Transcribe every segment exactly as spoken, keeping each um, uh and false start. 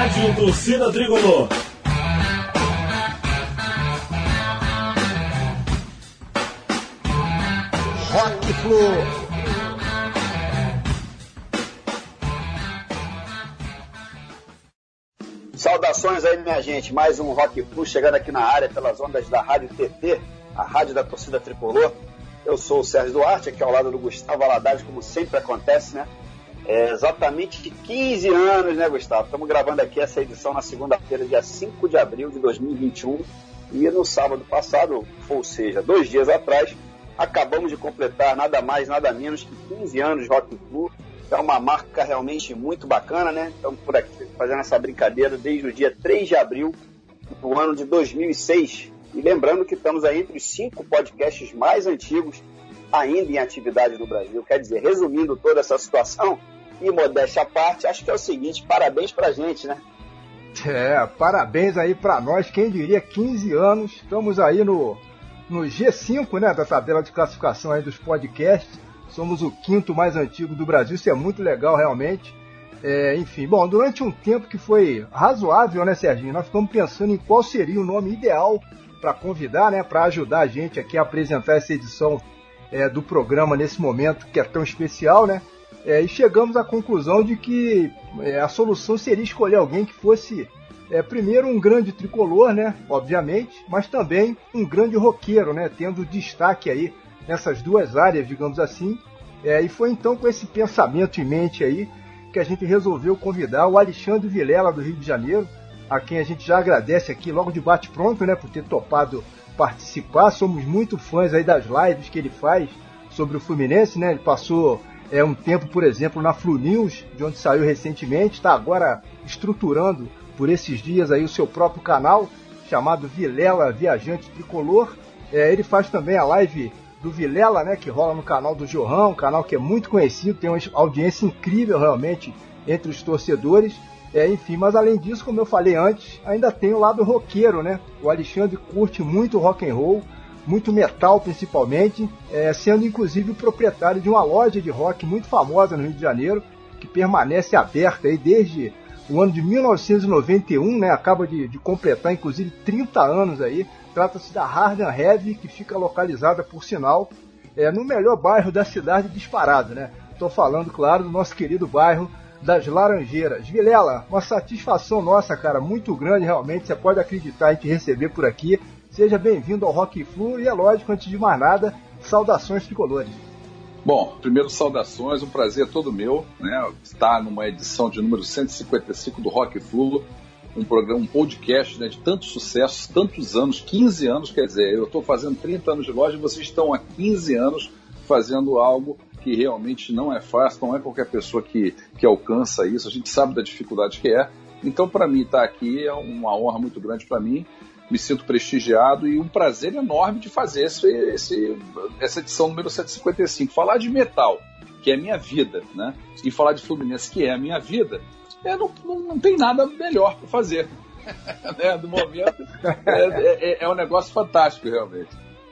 Rádio Torcida Tricolor. Rock Flu. Saudações aí, minha gente. Mais um Rock Flu chegando aqui na área pelas ondas da Rádio T T, a rádio da Torcida Tricolor. Eu sou o Sérgio Duarte, aqui ao lado do Gustavo Valadares, como sempre acontece, né? É exatamente quinze anos, né, Gustavo? Estamos gravando aqui essa edição na segunda-feira, dia cinco de abril de dois mil e vinte e um. E no sábado passado, ou seja, dois dias atrás, acabamos de completar nada mais, nada menos que quinze anos de Rock Flu. É uma marca realmente muito bacana, né? Estamos por aqui fazendo essa brincadeira desde o dia três de abril do ano de dois mil e seis. E lembrando que estamos aí entre os cinco podcasts mais antigos ainda em atividade no Brasil. Quer dizer, resumindo toda essa situação, e modéstia à parte, acho que é o seguinte, parabéns pra gente, né? É, parabéns aí pra nós, quem diria, quinze anos, estamos aí no, no G cinco, né, da tabela de classificação aí dos podcasts, somos o quinto mais antigo do Brasil, isso é muito legal realmente. É, enfim, bom, durante um tempo que foi razoável, né, Serginho, nós ficamos pensando em qual seria o nome ideal para convidar, né, para ajudar a gente aqui a apresentar essa edição é, do programa nesse momento que é tão especial, né? É, e chegamos à conclusão de que é, a solução seria escolher alguém que fosse, é, primeiro, um grande tricolor, né, obviamente, mas também um grande roqueiro, né, tendo destaque aí nessas duas áreas, digamos assim. É, e foi então com esse pensamento em mente aí que a gente resolveu convidar o Alexandre Vilela, do Rio de Janeiro, a quem a gente já agradece aqui logo de bate-pronto, né, por ter topado participar. Somos muito fãs aí das lives que ele faz sobre o Fluminense, né, ele passou... É um tempo, por exemplo, na Flu News, de onde saiu recentemente, está agora estruturando por esses dias aí o seu próprio canal, chamado Vilela Viajante Tricolor. É, ele faz também a live do Vilela, né, que rola no canal do Johan, um canal que é muito conhecido, tem uma audiência incrível realmente entre os torcedores. É, enfim, mas além disso, como eu falei antes, ainda tem o lado roqueiro, né? O Alexandre curte muito rock and roll, muito metal principalmente, é, sendo inclusive o proprietário de uma loja de rock muito famosa no Rio de Janeiro, que permanece aberta aí desde o ano de mil novecentos e noventa e um, né, acaba de, de completar inclusive trinta anos aí. Trata-se da Hard and Heavy, que fica localizada, por sinal, é, no melhor bairro da cidade disparado, né? Estou falando, claro, do nosso querido bairro das Laranjeiras. Vilela, uma satisfação nossa, cara, muito grande realmente, você pode acreditar em te receber por aqui. Seja bem-vindo ao Rock Flu e, é lógico, antes de mais nada, saudações tricolores. Bom, primeiro saudações, um prazer todo meu, né, estar numa edição de número cento e cinquenta e cinco do Rock Flu, um programa, um podcast, né, de tanto sucesso, tantos anos, quinze anos, quer dizer, eu estou fazendo trinta anos de loja e vocês estão há quinze anos fazendo algo que realmente não é fácil, não é qualquer pessoa que, que alcança isso, a gente sabe da dificuldade que é. Então, para mim, estar aqui é uma honra muito grande para mim. Me sinto prestigiado e um prazer enorme de fazer esse, esse, essa edição número cento e cinquenta e cinco. Falar de metal, que é a minha vida, né? E falar de Fluminense, que é a minha vida, é, não, não, não tem nada melhor para fazer. Né? Do momento, é, é, é um negócio fantástico, realmente.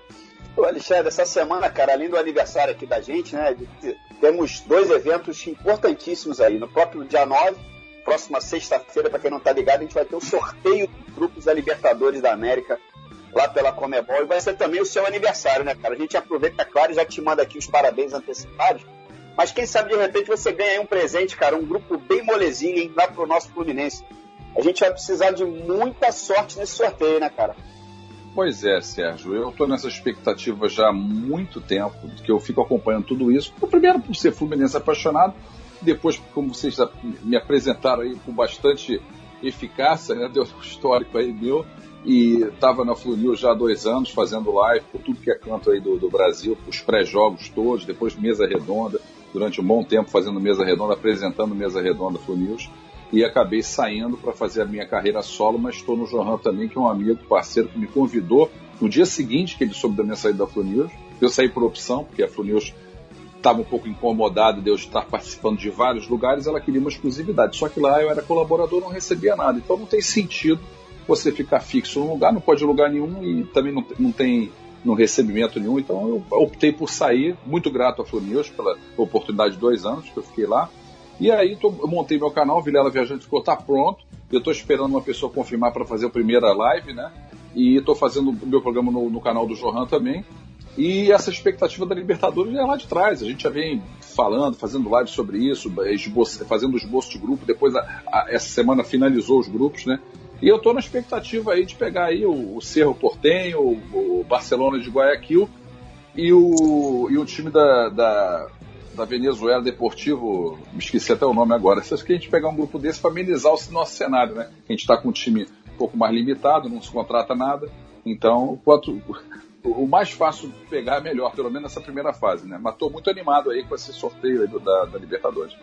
Ô Alexandre, essa semana, cara, além do aniversário aqui da gente, né, temos dois eventos importantíssimos aí. No próprio dia nove, próxima sexta-feira, para quem não tá ligado, a gente vai ter o sorteio dos grupos da Libertadores da América, lá pela Comebol, e vai ser também o seu aniversário, né, cara? A gente aproveita, claro, e já te manda aqui os parabéns antecipados, mas quem sabe, de repente, você ganha aí um presente, cara, um grupo bem molezinho, hein, lá pro nosso Fluminense. A gente vai precisar de muita sorte nesse sorteio, né, cara? Pois é, Sérgio, eu estou nessa expectativa já há muito tempo, que eu fico acompanhando tudo isso. Primeiro, por ser Fluminense apaixonado, depois, como vocês já me apresentaram aí com bastante eficácia, né, deu um histórico aí meu, e estava na Flu News já há dois anos, fazendo live por tudo que é canto aí do, do Brasil, os pré-jogos todos, depois mesa redonda, durante um bom tempo fazendo mesa redonda, apresentando mesa redonda Flu News, e acabei saindo para fazer a minha carreira solo, mas estou no Johan também, que é um amigo, parceiro, que me convidou no dia seguinte que ele soube da minha saída da Flu News. Eu saí por opção, porque a Flu News estava um pouco incomodada de eu estar participando de vários lugares, ela queria uma exclusividade. Só que lá eu era colaborador, não recebia nada. Então não tem sentido você ficar fixo num lugar, não pode ir lugar nenhum e também não, não tem no recebimento nenhum. Então eu optei por sair, muito grato à Flu News pela oportunidade de dois anos que eu fiquei lá. E aí tô, eu montei meu canal, Vilela Viajante ficou, tá pronto. Eu estou esperando uma pessoa confirmar para fazer a primeira live, né? E estou fazendo o meu programa no, no canal do Johan também. E essa expectativa da Libertadores é lá de trás. A gente já vem falando, fazendo live sobre isso, esboço, fazendo esboço de grupo. Depois, a, a, essa semana finalizou os grupos, né? E eu estou na expectativa aí de pegar aí o, o Cerro Porteño, o, o Barcelona de Guayaquil e o, e o time da, da, da Venezuela, Deportivo, me esqueci até o nome agora. Acho que a gente pegar um grupo desse para amenizar o nosso cenário, né? A gente está com um time um pouco mais limitado, não se contrata nada. Então, quanto... o mais fácil de pegar é melhor, pelo menos nessa primeira fase, né? Mas estou muito animado aí com esse sorteio aí do, da, da Libertadores.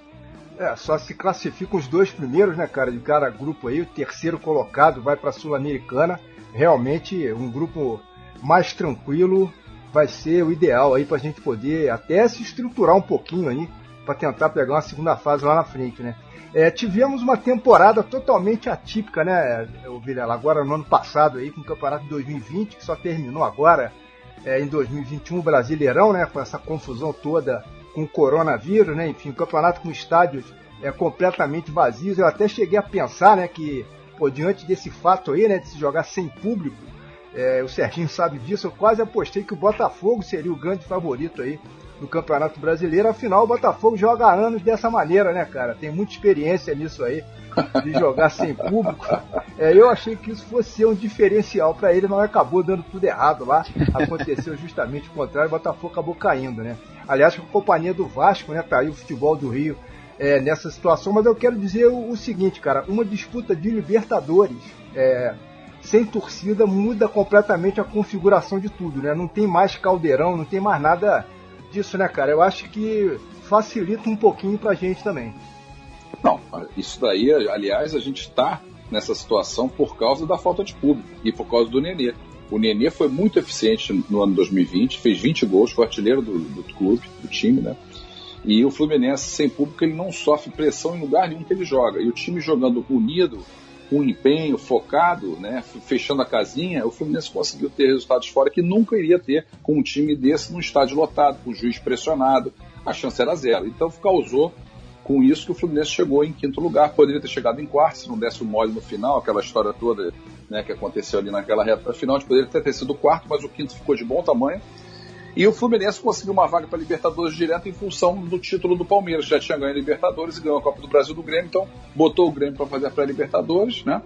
É, só se classificam os dois primeiros, né, cara, de cada grupo aí. O terceiro colocado vai para a Sul-Americana. Realmente um grupo mais tranquilo vai ser o ideal aí para a gente poder até se estruturar um pouquinho aí para tentar pegar uma segunda fase lá na frente, né? É, tivemos uma temporada totalmente atípica, né, Vilela? Agora no ano passado aí, com o Campeonato de dois mil e vinte, que só terminou agora é, em dois mil e vinte e um, o Brasileirão, né, com essa confusão toda com o coronavírus, né? Enfim, o campeonato com estádios é, completamente vazios. Eu até cheguei a pensar, né, que pô, diante desse fato aí, né, de se jogar sem público, é, o Serginho sabe disso, eu quase apostei que o Botafogo seria o grande favorito aí do Campeonato Brasileiro. Afinal, o Botafogo joga há anos dessa maneira, né, cara? Tem muita experiência nisso aí, de jogar sem público. É, eu achei que isso fosse ser um diferencial para ele, mas acabou dando tudo errado lá. Aconteceu justamente o contrário, o Botafogo acabou caindo, né? Aliás, com a companhia do Vasco, né, tá aí o futebol do Rio é, nessa situação. Mas eu quero dizer o, o seguinte, cara, uma disputa de Libertadores é, sem torcida muda completamente a configuração de tudo, né? Não tem mais caldeirão, não tem mais nada disso, né, cara? Eu acho que facilita um pouquinho pra gente também. Não, isso daí, aliás, a gente está nessa situação por causa da falta de público e por causa do Nenê. O Nenê foi muito eficiente no ano dois mil e vinte, fez vinte gols, foi artilheiro do, do clube, do time, né? E o Fluminense, sem público, ele não sofre pressão em lugar nenhum que ele joga. E o time jogando unido, com empenho, focado, né, fechando a casinha, o Fluminense conseguiu ter resultados fora que nunca iria ter com um time desse num estádio lotado, com o juiz pressionado. A chance era zero. Então causou com isso que o Fluminense chegou em quinto lugar. Poderia ter chegado em quarto se não desse o mole no final, aquela história toda, né, que aconteceu ali naquela reta final. A gente poderia ter sido o quarto, mas o quinto ficou de bom tamanho. E o Fluminense conseguiu uma vaga para a Libertadores direto em função do título do Palmeiras. Já tinha ganho a Libertadores e ganhou a Copa do Brasil do Grêmio, então botou o Grêmio para fazer a pré-Libertadores, né?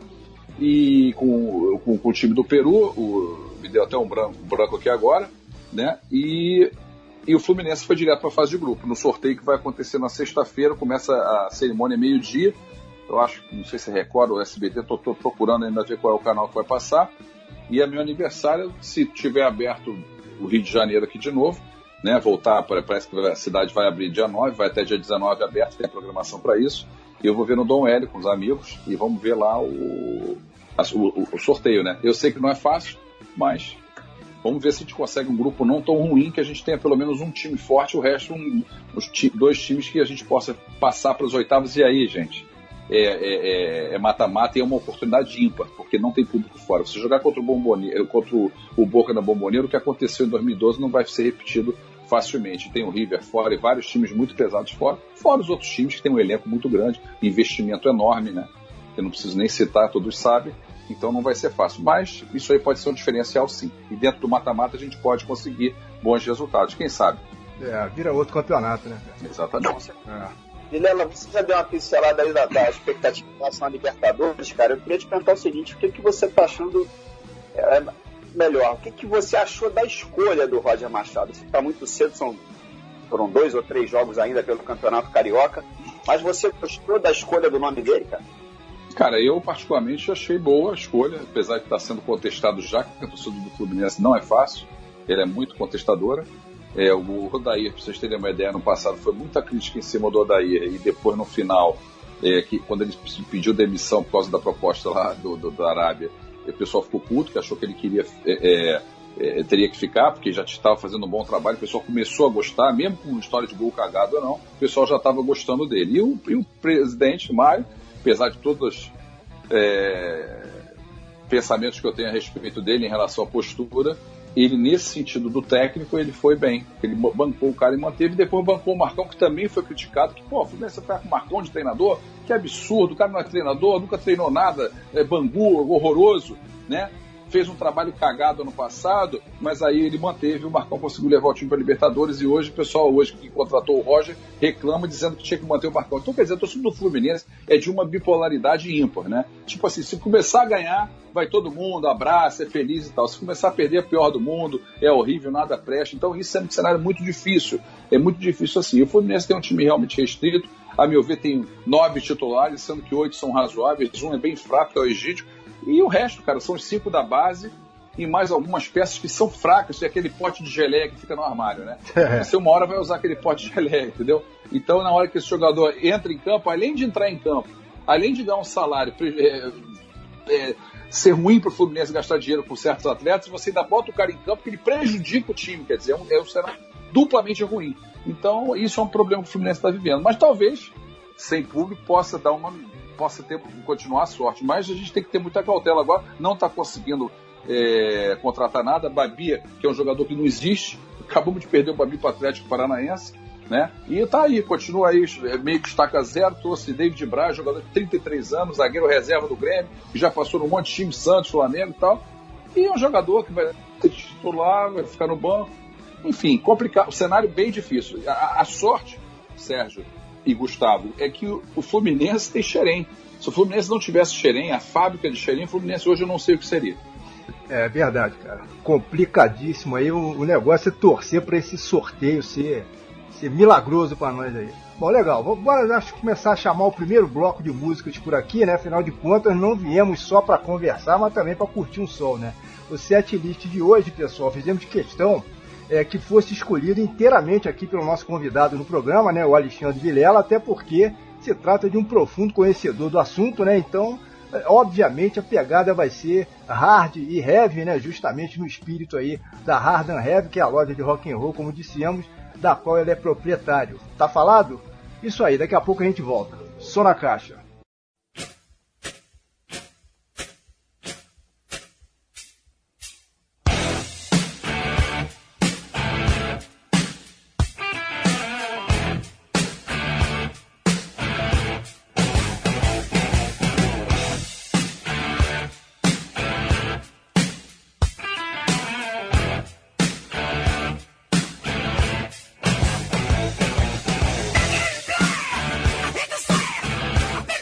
E com, com, com o time do Peru, o, me deu até um branco, um branco aqui agora, né? E, e o Fluminense foi direto para a fase de grupo. No sorteio que vai acontecer na sexta-feira, começa a cerimônia meio-dia. Eu acho, não sei se é Record ou S B T, estou procurando ainda ver qual é o canal que vai passar. E é meu aniversário, se tiver aberto o Rio de Janeiro aqui de novo, né, voltar, parece que a cidade vai abrir dia nove, vai até dia dezenove aberto, tem a programação para isso, e eu vou ver no Dom Hélio com os amigos, e vamos ver lá o, a, o, o sorteio, né, eu sei que não é fácil, mas vamos ver se a gente consegue um grupo não tão ruim, que a gente tenha pelo menos um time forte, o resto, um, os ti, dois times que a gente possa passar para os oitavos, e aí, gente, é mata-mata é, é e é uma oportunidade ímpar, porque não tem público fora. Você jogar contra o Bomboneiro, contra o, o Boca na Bomboneira, o que aconteceu em dois mil e doze não vai ser repetido facilmente. Tem o River fora e vários times muito pesados fora, fora os outros times que tem um elenco muito grande, investimento enorme, né? Eu não preciso nem citar, todos sabem, então não vai ser fácil. Mas isso aí pode ser um diferencial, sim. E dentro do mata-mata a gente pode conseguir bons resultados, quem sabe? É, vira outro campeonato, né? Exatamente. É. Vilela, você já deu uma pincelada aí da, da expectativa em relação à Libertadores, cara. Eu queria te perguntar o seguinte: o que, que você está achando é, melhor? O que, que você achou da escolha do Roger Machado? Você está muito cedo, são, foram dois ou três jogos ainda pelo Campeonato Carioca, mas você gostou da escolha do nome dele, cara? Cara, eu particularmente achei boa a escolha, apesar de estar sendo contestado já, que a torcida do Fluminense não é fácil, ele é muito contestadora. É, o Odair, para vocês terem uma ideia, no passado foi muita crítica em cima do Odair, e depois no final, é, que, quando ele pediu demissão por causa da proposta lá do, do, da Arábia, o pessoal ficou puto, que achou que ele queria, é, é, teria que ficar, porque já estava fazendo um bom trabalho, o pessoal começou a gostar, mesmo com história de gol cagado ou não, o pessoal já estava gostando dele. E o, e o presidente Mário, apesar de todos os é, pensamentos que eu tenho a respeito dele em relação à postura, ele, nesse sentido do técnico, ele foi bem. Ele bancou o cara e manteve, e depois bancou o Marcão, que também foi criticado, que, pô, o Fluminense vai com o Marcão de treinador, que absurdo, o cara não é treinador, nunca treinou nada, é Bangu, horroroso, né? Fez um trabalho cagado ano passado, mas aí ele manteve, o Marcão conseguiu levar o time para Libertadores, e hoje o pessoal hoje que contratou o Roger reclama dizendo que tinha que manter o Marcão. Então, quer dizer, a torcida do Fluminense é de uma bipolaridade ímpar, né? Tipo assim, se começar a ganhar, vai todo mundo, abraça, é feliz e tal. Se começar a perder, é pior do mundo, é horrível, nada presta. Então isso é um cenário muito difícil, é muito difícil assim. O Fluminense tem um time realmente restrito, a meu ver tem nove titulares, sendo que oito são razoáveis, um é bem fraco, que é o Egídio, e o resto, cara, são os cinco da base e mais algumas peças que são fracas, é aquele pote de geleia que fica no armário, né? Você uma hora vai usar aquele pote de geleia, entendeu? Então, na hora que esse jogador entra em campo, além de entrar em campo, além de ganhar um salário, é, é, ser ruim para o Fluminense gastar dinheiro com certos atletas, você ainda bota o cara em campo que ele prejudica o time, quer dizer, é um, é um cenário duplamente ruim. Então, isso é um problema que o Fluminense está vivendo. Mas talvez, sem público, possa dar uma... possa ter, continuar a sorte, mas a gente tem que ter muita cautela agora, não está conseguindo é, contratar nada. Babia, que é um jogador que não existe, acabamos de perder o Babi para o Atlético Paranaense, né? E tá aí, continua aí, meio que estaca zero, trouxe David Braz, jogador de trinta e três anos, zagueiro reserva do Grêmio, que já passou num monte de time, Santos, Flamengo e tal, e é um jogador que vai ser titular, vai ficar no banco, enfim, complicado, o cenário bem difícil. A, a sorte, Sérgio e Gustavo, é que o, o Fluminense tem Xerém. Se o Fluminense não tivesse Xerém, a fábrica de Xerém, o Fluminense hoje eu não sei o que seria. É verdade, cara. Complicadíssimo aí. O, o negócio é torcer para esse sorteio ser, ser milagroso para nós aí. Bom, legal. Bora acho, começar a chamar o primeiro bloco de músicas por aqui, né? Afinal de contas, não viemos só para conversar, mas também para curtir um som, né? O set list de hoje, pessoal, fizemos questão É, que fosse escolhido inteiramente aqui pelo nosso convidado no programa, né, o Alexandre Vilela, até porque se trata de um profundo conhecedor do assunto, né, então, é, obviamente, a pegada vai ser hard e heavy, né, justamente no espírito aí da Hard and Heavy, que é a loja de rock and roll, como dissemos, da qual ele é proprietário. Tá falado? Isso aí, daqui a pouco a gente volta. Só na caixa. Big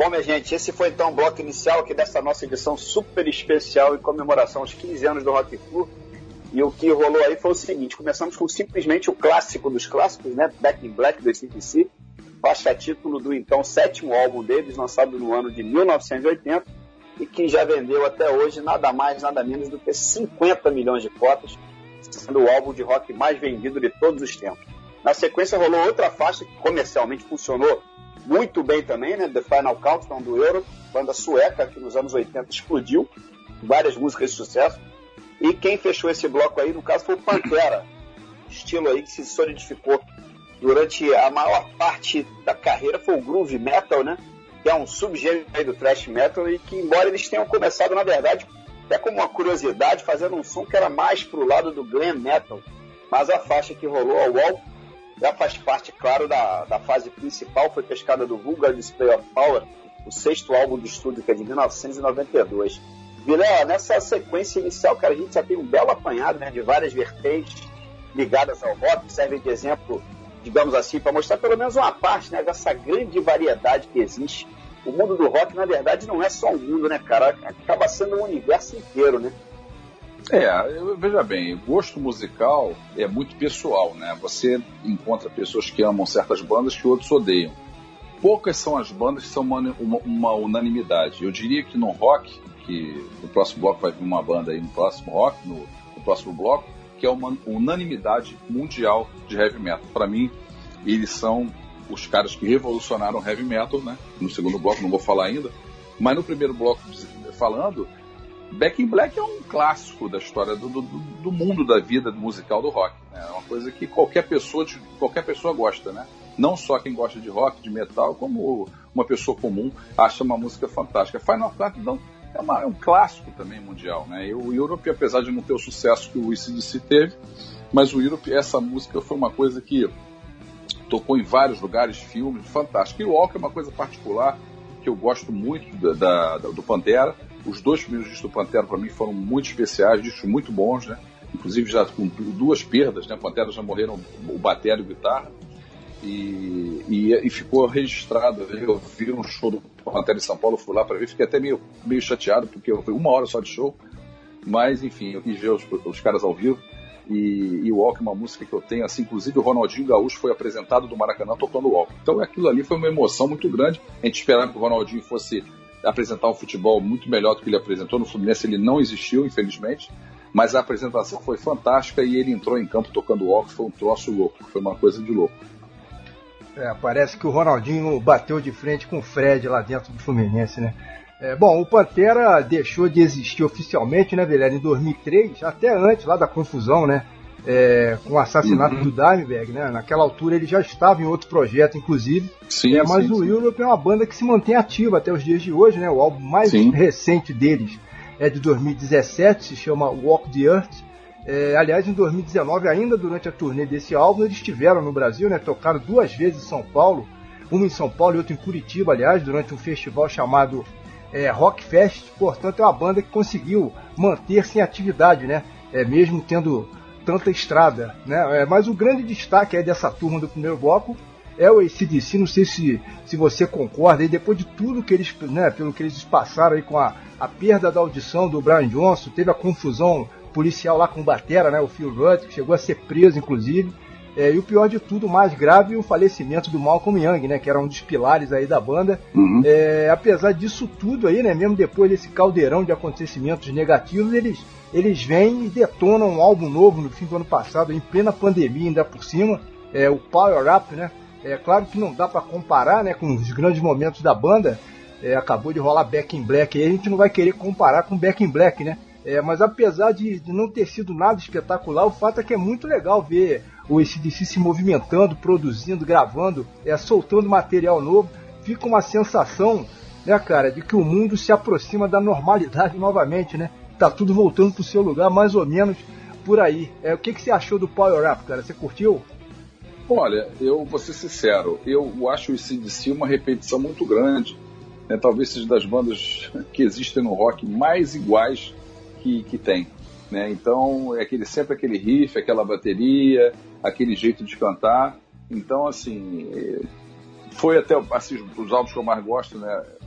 Bom, minha gente, esse foi então o bloco inicial aqui dessa nossa edição super especial em comemoração aos quinze anos do Rock Flu. E o que rolou aí foi o seguinte: começamos com simplesmente o clássico dos clássicos, né? Back in Black, do A C D C, faixa título do então sétimo álbum deles, lançado no ano de mil novecentos e oitenta, e que já vendeu até hoje nada mais, nada menos do que cinquenta milhões de cópias, sendo o álbum de rock mais vendido de todos os tempos. Na sequência rolou outra faixa que comercialmente funcionou muito bem também, né? The Final Countdown, do Europe, banda sueca que nos anos oitenta explodiu, várias músicas de sucesso. E quem fechou esse bloco aí, no caso, foi o Pantera, estilo aí que se solidificou durante a maior parte da carreira, foi o groove metal, né? Que é um subgênero aí do thrash metal, e que, embora eles tenham começado, na verdade, até como uma curiosidade, fazendo um som que era mais pro lado do glam metal, mas a faixa que rolou, a Wall, já faz parte, claro, da, da fase principal, foi pescada do Vulgar Display of Power, o sexto álbum do estúdio, que é de mil novecentos e noventa e dois. Vilela, nessa sequência inicial, cara, a gente já tem um belo apanhado, né, de várias vertentes ligadas ao rock, que servem de exemplo, digamos assim, para mostrar pelo menos uma parte, né, dessa grande variedade que existe. O mundo do rock, na verdade, não é só um mundo, né, cara? Acaba sendo um universo inteiro, né? É, eu, veja bem, gosto musical é muito pessoal, né? Você encontra pessoas que amam certas bandas que outros odeiam. Poucas são as bandas que são uma, uma, uma unanimidade. Eu diria que no rock, que no próximo bloco vai vir uma banda aí no próximo rock, no, no próximo bloco, que é uma unanimidade mundial de heavy metal. Para mim, eles são os caras que revolucionaram o heavy metal, né? No segundo bloco não vou falar ainda, mas no primeiro bloco falando, Back in Black é um clássico da história do, do, do mundo da vida musical do rock, né? É uma coisa que qualquer pessoa, de, qualquer pessoa gosta, né? Não só quem gosta de rock, de metal, como uma pessoa comum acha uma música fantástica. Final Countdown é, uma, é um clássico também mundial, né? E o Europe, apesar de não ter o sucesso que o A C D C teve, mas o Europe, essa música foi uma coisa que tocou em vários lugares, filmes, fantástico. E o Walk é uma coisa particular que eu gosto muito da, da, do Pantera. Os dois primeiros discos do Pantera para mim foram muito especiais, discos muito bons, né? Inclusive já com duas perdas, né? Pantera já morreram o batera e o guitarra. E, e, e ficou registrado. Eu vi um show do Pantera em São Paulo, fui lá para ver, fiquei até meio, meio chateado, porque foi uma hora só de show, mas enfim, eu quis ver os, os caras ao vivo. E, e o Walk é uma música que eu tenho, assim, inclusive o Ronaldinho Gaúcho foi apresentado do Maracanã tocando o Walk. Então aquilo ali foi uma emoção muito grande. A gente esperava que o Ronaldinho fosse apresentar um futebol muito melhor do que ele apresentou no Fluminense. Ele não existiu, infelizmente, mas a apresentação foi fantástica e ele entrou em campo tocando o Walk. Foi um troço louco, foi uma coisa de louco. É, parece que o Ronaldinho bateu de frente com o Fred lá dentro do Fluminense, né? É, bom, o Pantera deixou de existir oficialmente, né, Vilela, em dois mil e três, até antes lá da confusão, né, é, com o assassinato uhum. do Dimebag, né? Naquela altura ele já estava em outro projeto, inclusive. Sim, é, mas sim, o sim. Europe é uma banda que se mantém ativa até os dias de hoje, né? O álbum mais sim. recente deles é de dois mil e dezessete, se chama Walk the Earth. É, aliás, em dois mil e dezenove, ainda durante a turnê desse álbum, eles estiveram no Brasil, né? Tocaram duas vezes em São Paulo, uma em São Paulo e outra em Curitiba, aliás, durante um festival chamado é, Rock Fest. Portanto, é uma banda que conseguiu manter-se em atividade, né? É, mesmo tendo tanta estrada, né? É, mas o grande destaque aí dessa turma do primeiro bloco é o A C D C. Não sei se, se você concorda, e depois de tudo que eles, né, pelo que eles passaram aí com a, a perda da audição do Brian Johnson, teve a confusão policial lá com o batera, né, o Phil Rudd, que chegou a ser preso, inclusive, é, e o pior de tudo, o mais grave, o falecimento do Malcolm Young, né, que era um dos pilares aí da banda. Uhum. É, apesar disso tudo aí, né, mesmo depois desse caldeirão de acontecimentos negativos, eles, eles vêm e detonam um álbum novo no fim do ano passado, em plena pandemia ainda por cima, é, o Power Up, né. É claro que não dá para comparar, né, com os grandes momentos da banda. É, acabou de rolar Back in Black, e a gente não vai querer comparar com Back in Black, né. É, mas apesar de, de não ter sido nada espetacular, o fato é que é muito legal ver o A C D C se movimentando, produzindo, gravando, é, soltando material novo. Fica uma sensação, né, cara, de que o mundo se aproxima da normalidade novamente, né? Tá tudo voltando pro seu lugar, mais ou menos por aí. É, o que, que você achou do Power Up, cara? Você curtiu? Olha, eu vou ser sincero, eu acho o A C D C uma repetição muito grande, né? Talvez seja das bandas que existem no rock mais iguais Que, que tem, né? Então é aquele, sempre aquele riff, aquela bateria, aquele jeito de cantar. Então, assim, foi até assim, os álbuns que eu mais gosto, né?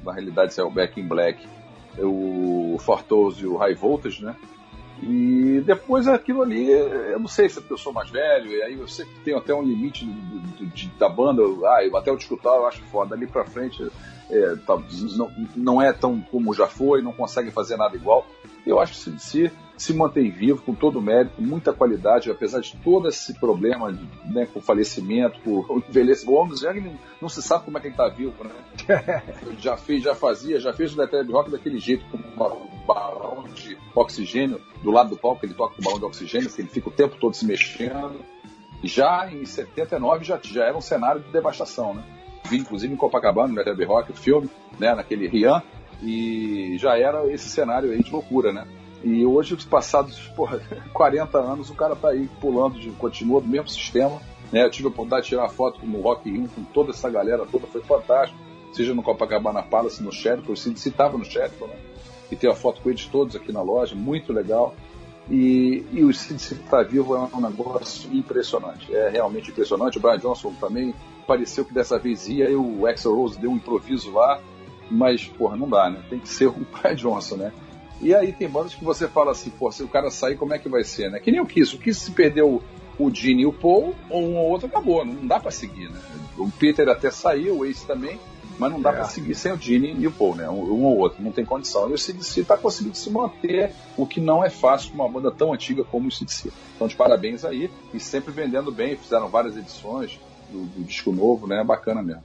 na realidade saiu o Back in Black, o Fortoso e o High Voltage, né? E depois aquilo ali, eu não sei se é porque eu sou mais velho, e aí eu sei que tem até um limite do, do, de, da banda, ah, eu, até o discutir eu acho foda, dali pra frente é, tá, não, não é tão como já foi, não consegue fazer nada igual. Eu acho que o C D C se mantém vivo, com todo o mérito, muita qualidade, apesar de todo esse problema, de, né, com o falecimento, com o envelhecimento. O Angus Young não, não se sabe como é que ele está vivo, né? já, fez, já fazia, já fez o Dead Rock daquele jeito, com um balão de oxigênio do lado do palco, ele toca com o balão de oxigênio, que ele fica o tempo todo se mexendo. Já em setenta e nove já, já era um cenário de devastação, né? Vi, inclusive, em Copacabana, no Dead Rock, o filme, né, naquele Rian, e já era esse cenário aí de loucura, né? E hoje, passados porra, quarenta anos, o cara tá aí pulando, de, continua do mesmo sistema, né? Eu tive a oportunidade de tirar foto no Rock in Rio com toda essa galera toda, foi fantástico, seja no Copacabana Palace, no Sheraton, o C D C estava no Sheraton, né? E tem a foto com eles todos aqui na loja, muito legal. E, e o C D C tá vivo é um negócio impressionante, é realmente impressionante. O Brian Johnson também pareceu que dessa vez ia, e o Axl Rose deu um improviso lá, mas, porra, não dá, né? Tem que ser o Brian Johnson, né? E aí tem bandas que você fala assim, pô, se o cara sair, como é que vai ser, né? Que nem o Kiss. O Kiss se perdeu o Gene e o Paul, ou um ou outro acabou, não dá pra seguir, né? O Peter até saiu, o Ace também, mas não dá é. pra seguir sem o Gene e o Paul, né? Um, um ou outro, não tem condição. E o C D C tá conseguindo se manter, o que não é fácil com uma banda tão antiga como o C D C. Então, de parabéns aí, e sempre vendendo bem, fizeram várias edições do, do disco novo, né? Bacana mesmo.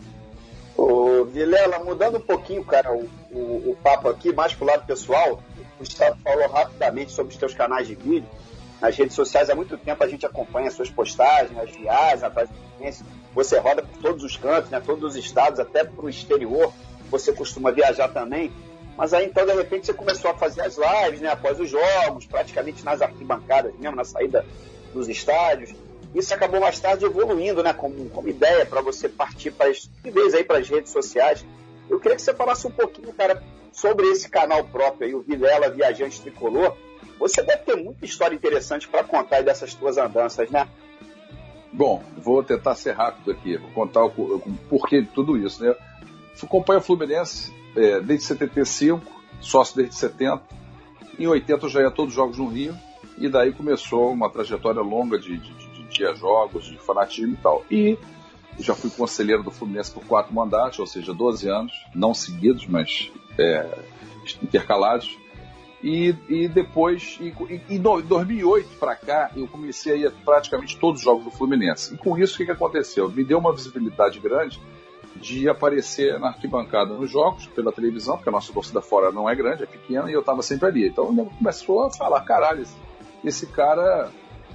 Ô, Vilela, mudando um pouquinho, cara, o, o, o papo aqui, mais pro lado pessoal, o Gustavo falou rapidamente sobre os teus canais de vídeo. Nas redes sociais, há muito tempo a gente acompanha as suas postagens, as viagens, atrás da experiência. Você roda por todos os cantos, né, todos os estados, até pro exterior. Você costuma viajar também. Mas aí, então, de repente, você começou a fazer as lives, né, após os jogos, praticamente nas arquibancadas mesmo, na saída dos estádios. Isso acabou mais tarde evoluindo, né, como, como ideia para você partir para de vez aí para as redes sociais. Eu queria que você falasse um pouquinho, cara, sobre esse canal próprio aí, o Vilela Viajante Tricolor. Você deve ter muita história interessante para contar aí dessas tuas andanças, né? Bom, vou tentar ser rápido aqui, vou contar o, o porquê de tudo isso, né? Acompanho o Fluminense é, desde setenta e cinco, sócio desde setenta. Em oitenta eu já ia a todos os jogos no Rio, e daí começou uma trajetória longa de, de, de dia jogos, de fanatismo e tal. E já fui conselheiro do Fluminense por quatro mandatos, ou seja, doze anos, não seguidos, mas é, intercalados. E, e depois, e, e, em dois mil e oito para cá, eu comecei a ir a praticamente todos os jogos do Fluminense. E com isso, o que, que aconteceu? Me deu uma visibilidade grande de aparecer na arquibancada nos jogos, pela televisão, porque a nossa torcida fora não é grande, é pequena, e eu estava sempre ali. Então, o nego começou a falar, caralho, esse, esse cara...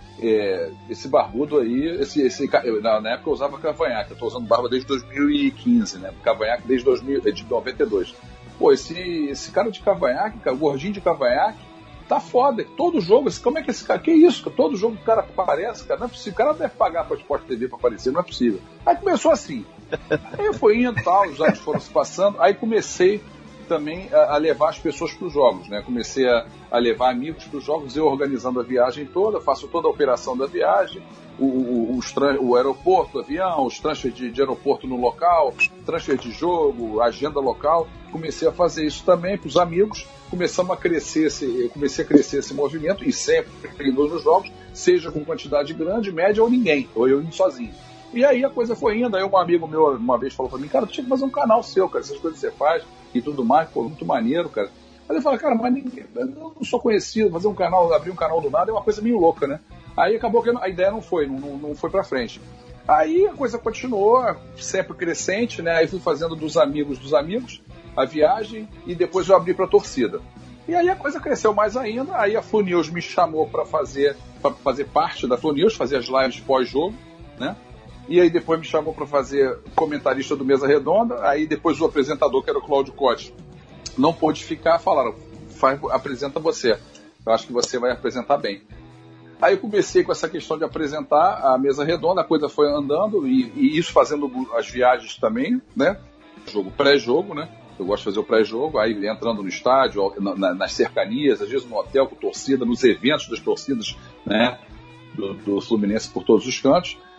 É, esse barbudo aí, esse, esse, na, na época eu usava cavanhaque, eu tô usando barba desde dois mil e quinze, né? Cavanhaque desde dois mil, de noventa e dois. Pô, esse, esse cara de cavanhaque, cara, gordinho de cavanhaque, tá foda. Todo jogo, esse, como é que esse cara, que isso? Todo jogo o cara aparece, cara, não é possível. O cara deve pagar para o Sport T V para aparecer, não é possível. Aí começou assim. Aí eu fui indo e tal, os anos foram se passando, aí comecei também a, a levar as pessoas para os jogos, né? Comecei a, a levar amigos para os jogos, eu organizando a viagem toda, faço toda a operação da viagem, o, o, os, o aeroporto, o avião, os transfers de, de aeroporto no local, transfer de jogo, agenda local. Comecei a fazer isso também para os amigos, começamos a crescer esse, eu comecei a crescer esse movimento, e sempre nos jogos, seja com quantidade grande, média ou ninguém, ou eu indo sozinho. E aí a coisa foi indo, aí um amigo meu uma vez falou pra mim, cara, tu tinha que fazer um canal seu, cara, essas coisas que você faz e tudo mais, pô, muito maneiro, cara. Aí eu falei, cara, mas ninguém, eu não sou conhecido, fazer um canal, abrir um canal do nada é uma coisa meio louca, né? Aí acabou que a ideia não foi, não, não foi pra frente. Aí a coisa continuou, sempre crescente, né? Aí fui fazendo dos amigos dos amigos a viagem, e depois eu abri pra torcida. E aí a coisa cresceu mais ainda, aí a Flu News me chamou pra fazer, pra fazer parte da Flu News, fazer as lives pós-jogo, né? E aí depois me chamou para fazer comentarista do Mesa Redonda, aí depois o apresentador, que era o Cláudio Cotti, não pôde ficar, falaram, faz, apresenta você, eu acho que você vai apresentar bem. Aí eu comecei com essa questão de apresentar a Mesa Redonda, a coisa foi andando, e, e isso fazendo as viagens também, né, jogo, pré-jogo, né, eu gosto de fazer o pré-jogo, aí entrando no estádio, na, nas cercanias, às vezes no hotel com torcida, nos eventos das torcidas, né, do, do Fluminense por todos os cantos.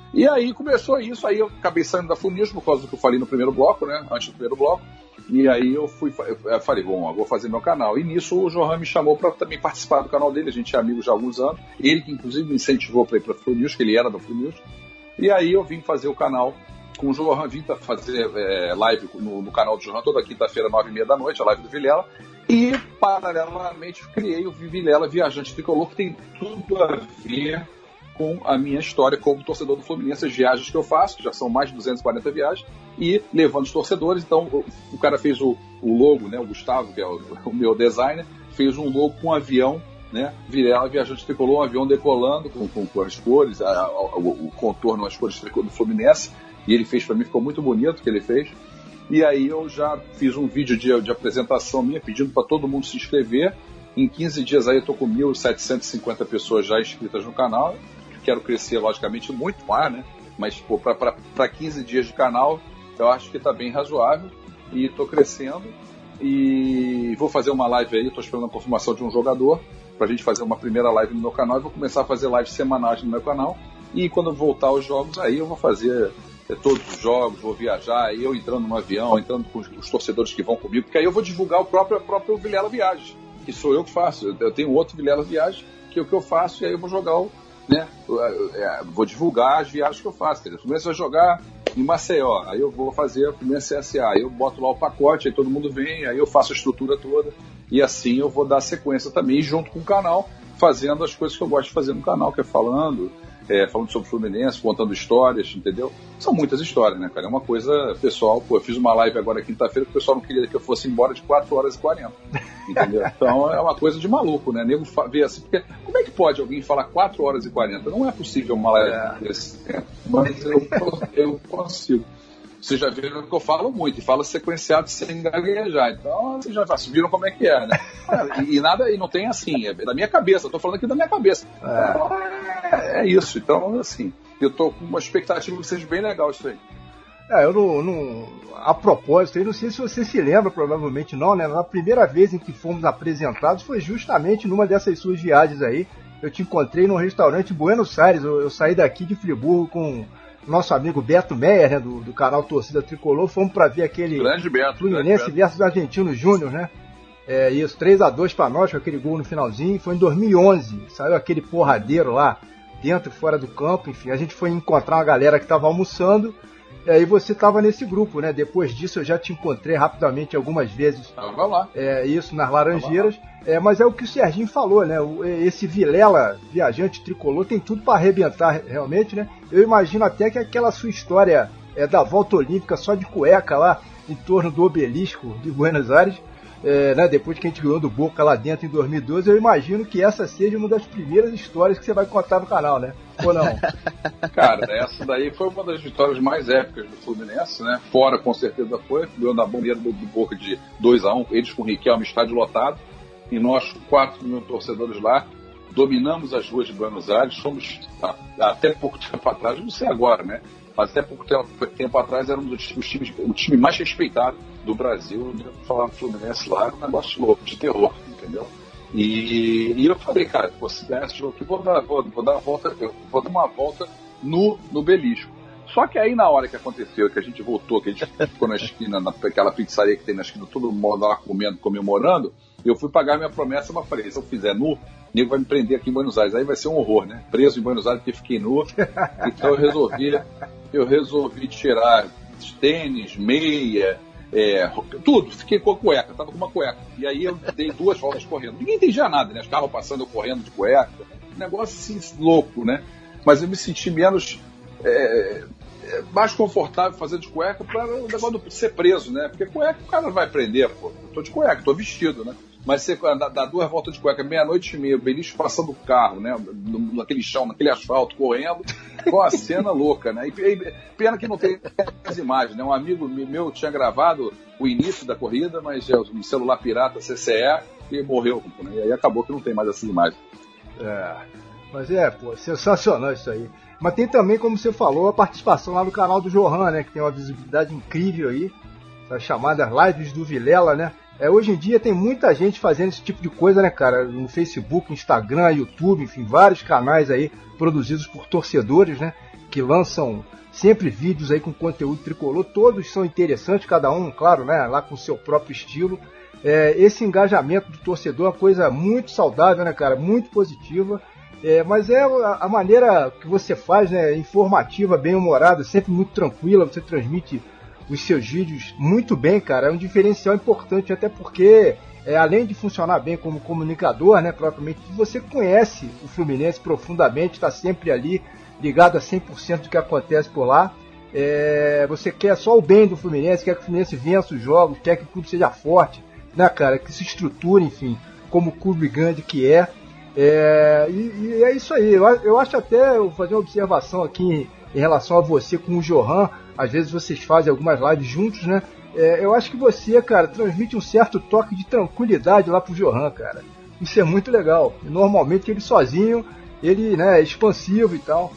E aí começou isso, aí eu acabei saindo da Fluminense por causa do que eu falei no primeiro bloco, né? Antes do primeiro bloco. E aí eu fui, eu falei, bom, eu vou fazer meu canal. E nisso o Johan me chamou para também participar do canal dele, a gente é amigo já há alguns anos. Ele que inclusive me incentivou para ir para a Fluminense, que ele era da Fluminense. E aí eu vim fazer o canal com o Johan, vim fazer é, live no, no canal do Johan toda quinta-feira, nove e meia da noite, a live do Vilela. E, paralelamente, criei o Vilela Viajante Tricolor, que tem tudo a ver com a minha história como torcedor do Fluminense, as viagens que eu faço, que já são mais de duzentas e quarenta viagens, e levando os torcedores. Então, o, o cara fez o, o logo, né, o Gustavo, que é o, o meu designer, fez um logo com um avião, né, Vilela Viajante Tricolor, um avião decolando com, com, com as cores, a, a, o, o contorno, as cores do Fluminense, e ele fez para mim, ficou muito bonito o que ele fez. E aí eu já fiz um vídeo de, de apresentação minha, pedindo para todo mundo se inscrever. Em quinze dias aí eu estou com mil setecentas e cinquenta pessoas já inscritas no canal. Quero crescer, logicamente, muito mais, né? Mas para quinze dias de canal, eu acho que está bem razoável. E estou crescendo. E vou fazer uma live aí, estou esperando a confirmação de um jogador, para a gente fazer uma primeira live no meu canal. E vou começar a fazer lives semanais no meu canal. E quando eu voltar aos jogos, aí eu vou fazer é, todos os jogos, vou viajar, eu entrando no avião, entrando com os, os torcedores que vão comigo, porque aí eu vou divulgar o próprio, o próprio Vilela Viagens, que sou eu que faço. Eu, eu tenho outro Vilela Viagens, que é o que eu faço, e aí eu vou jogar o Né? É, vou divulgar as viagens que eu faço. O Fluminense vai jogar em Maceió, aí eu vou fazer a Fluminense C S A, aí eu boto lá o pacote, aí todo mundo vem, aí eu faço a estrutura toda, e assim eu vou dar sequência também, junto com o canal, fazendo as coisas que eu gosto de fazer no canal, que é falando, é, falando sobre o Fluminense, contando histórias, entendeu? São muitas histórias, né, cara? É uma coisa pessoal. Pô, eu fiz uma live agora quinta-feira que o pessoal não queria que eu fosse embora de quatro horas e quarenta, entendeu? Então é uma coisa de maluco, né? Nego vê assim, porque como é que pode alguém falar quatro horas e quarenta? Não é possível uma live desse tempo, mas eu, eu consigo. Vocês já viram que eu falo muito, e falo sequenciado sem gaguejar. Então, vocês já viram como é que é, né? E, e nada, e não tem assim, é da minha cabeça, eu tô falando aqui da minha cabeça. É, é isso, então, assim, eu tô com uma expectativa que seja bem legal isso aí. É, eu não, não... A propósito, eu não sei se você se lembra, provavelmente não, né? A primeira vez em que fomos apresentados foi justamente numa dessas suas viagens aí. Eu te encontrei num restaurante em Buenos Aires, eu, eu saí daqui de Friburgo com nosso amigo Beto Meyer, né, do, do canal Torcida Tricolor, fomos para ver aquele grande Beto, Fluminense grande versus Argentino Júnior, né? É, isso, três a dois para nós, com aquele gol no finalzinho. Foi em dois mil e onze, saiu aquele porradeiro lá, dentro e fora do campo. Enfim, a gente foi encontrar uma galera que estava almoçando, e aí você estava nesse grupo, né? Depois disso eu já te encontrei rapidamente algumas vezes. Ah, vai lá. É, isso, nas Laranjeiras. É, mas é o que o Serginho falou, né? O, esse Vilela Viajante Tricolor tem tudo para arrebentar realmente, né? Eu imagino até que aquela sua história é, da volta olímpica só de cueca lá em torno do obelisco de Buenos Aires, é, né? Depois que a gente ganhou do Boca lá dentro em dois mil e doze, eu imagino que essa seja uma das primeiras histórias que você vai contar no canal, né? Ou não? Cara, essa daí foi uma das vitórias mais épicas do Fluminense, né? Fora, com certeza, foi. Ganhou da bombeira do, do Boca de dois a um, eles com o Riquelme, estádio lotado. E nós, quatro mil torcedores lá, dominamos as ruas de Buenos Aires. Somos, até pouco tempo atrás, não sei agora, né? Mas até pouco tempo, tempo atrás, éramos os, os times, o time mais respeitado do Brasil. Falar do Fluminense lá era um negócio louco, de terror, entendeu? E, e eu falei, cara, pô, se der esse jogo aqui, vou dar, vou, vou dar uma volta, eu vou dar uma volta no, no Belisco. Só que aí, na hora que aconteceu, que a gente voltou, que a gente ficou na esquina, naquela pizzaria que tem na esquina, todo mundo lá comendo, comemorando, eu fui pagar minha promessa, mas falei, se eu fizer nu, o nego vai me prender aqui em Buenos Aires. Aí vai ser um horror, né? Preso em Buenos Aires porque fiquei nu. Então eu resolvi, eu resolvi tirar tênis, meia, é, tudo. Fiquei com a cueca, tava com uma cueca. E aí eu dei duas voltas correndo. Ninguém entendia nada, né? Os carros passando, eu correndo de cueca. Um negócio assim, louco, né? Mas eu me senti menos... É, mais confortável fazendo de cueca para o negócio de ser preso, né? Porque cueca o cara vai prender, pô. Eu tô de cueca, tô vestido, né? Mas você dá duas voltas de cueca, meia-noite e meia, o beliche passando o carro, né? Naquele chão, naquele asfalto, correndo. Com uma cena louca, né? E pena que não tem as imagens, né? Um amigo meu tinha gravado o início da corrida, mas é um celular pirata C C E e morreu, né? E aí acabou que não tem mais essas imagens. É, mas é, pô, sensacional isso aí. Mas tem também, como você falou, a participação lá no canal do Johan, né? Que tem uma visibilidade incrível aí. As chamadas lives do Vilela, né? É, hoje em dia tem muita gente fazendo esse tipo de coisa, né, cara? No Facebook, Instagram, YouTube, enfim, vários canais aí produzidos por torcedores, né? que lançam sempre vídeos aí com conteúdo tricolor, todos são interessantes, cada um, claro, né, lá com o seu próprio estilo. É, esse engajamento do torcedor é uma coisa muito saudável, né, cara, muito positiva. É, mas é a, a maneira que você faz, né, informativa, bem-humorada, sempre muito tranquila, você transmite os seus vídeos muito bem, cara, é um diferencial importante, até porque, é, além de funcionar bem como comunicador, né, propriamente, você conhece o Fluminense profundamente, está sempre ali, ligado a cem por cento do que acontece por lá, é, você quer só o bem do Fluminense, quer que o Fluminense vença os jogos, quer que o clube seja forte, né, cara, que se estruture, enfim, como clube grande que é. É, e, e é isso aí, eu, eu acho até, eu vou fazer uma observação aqui em, em relação a você com o Johan, às vezes vocês fazem algumas lives juntos, né? É, eu acho que você, cara, transmite um certo toque de tranquilidade lá pro Johan, cara. Isso é muito legal. Normalmente ele sozinho, ele, né, é expansivo e tal.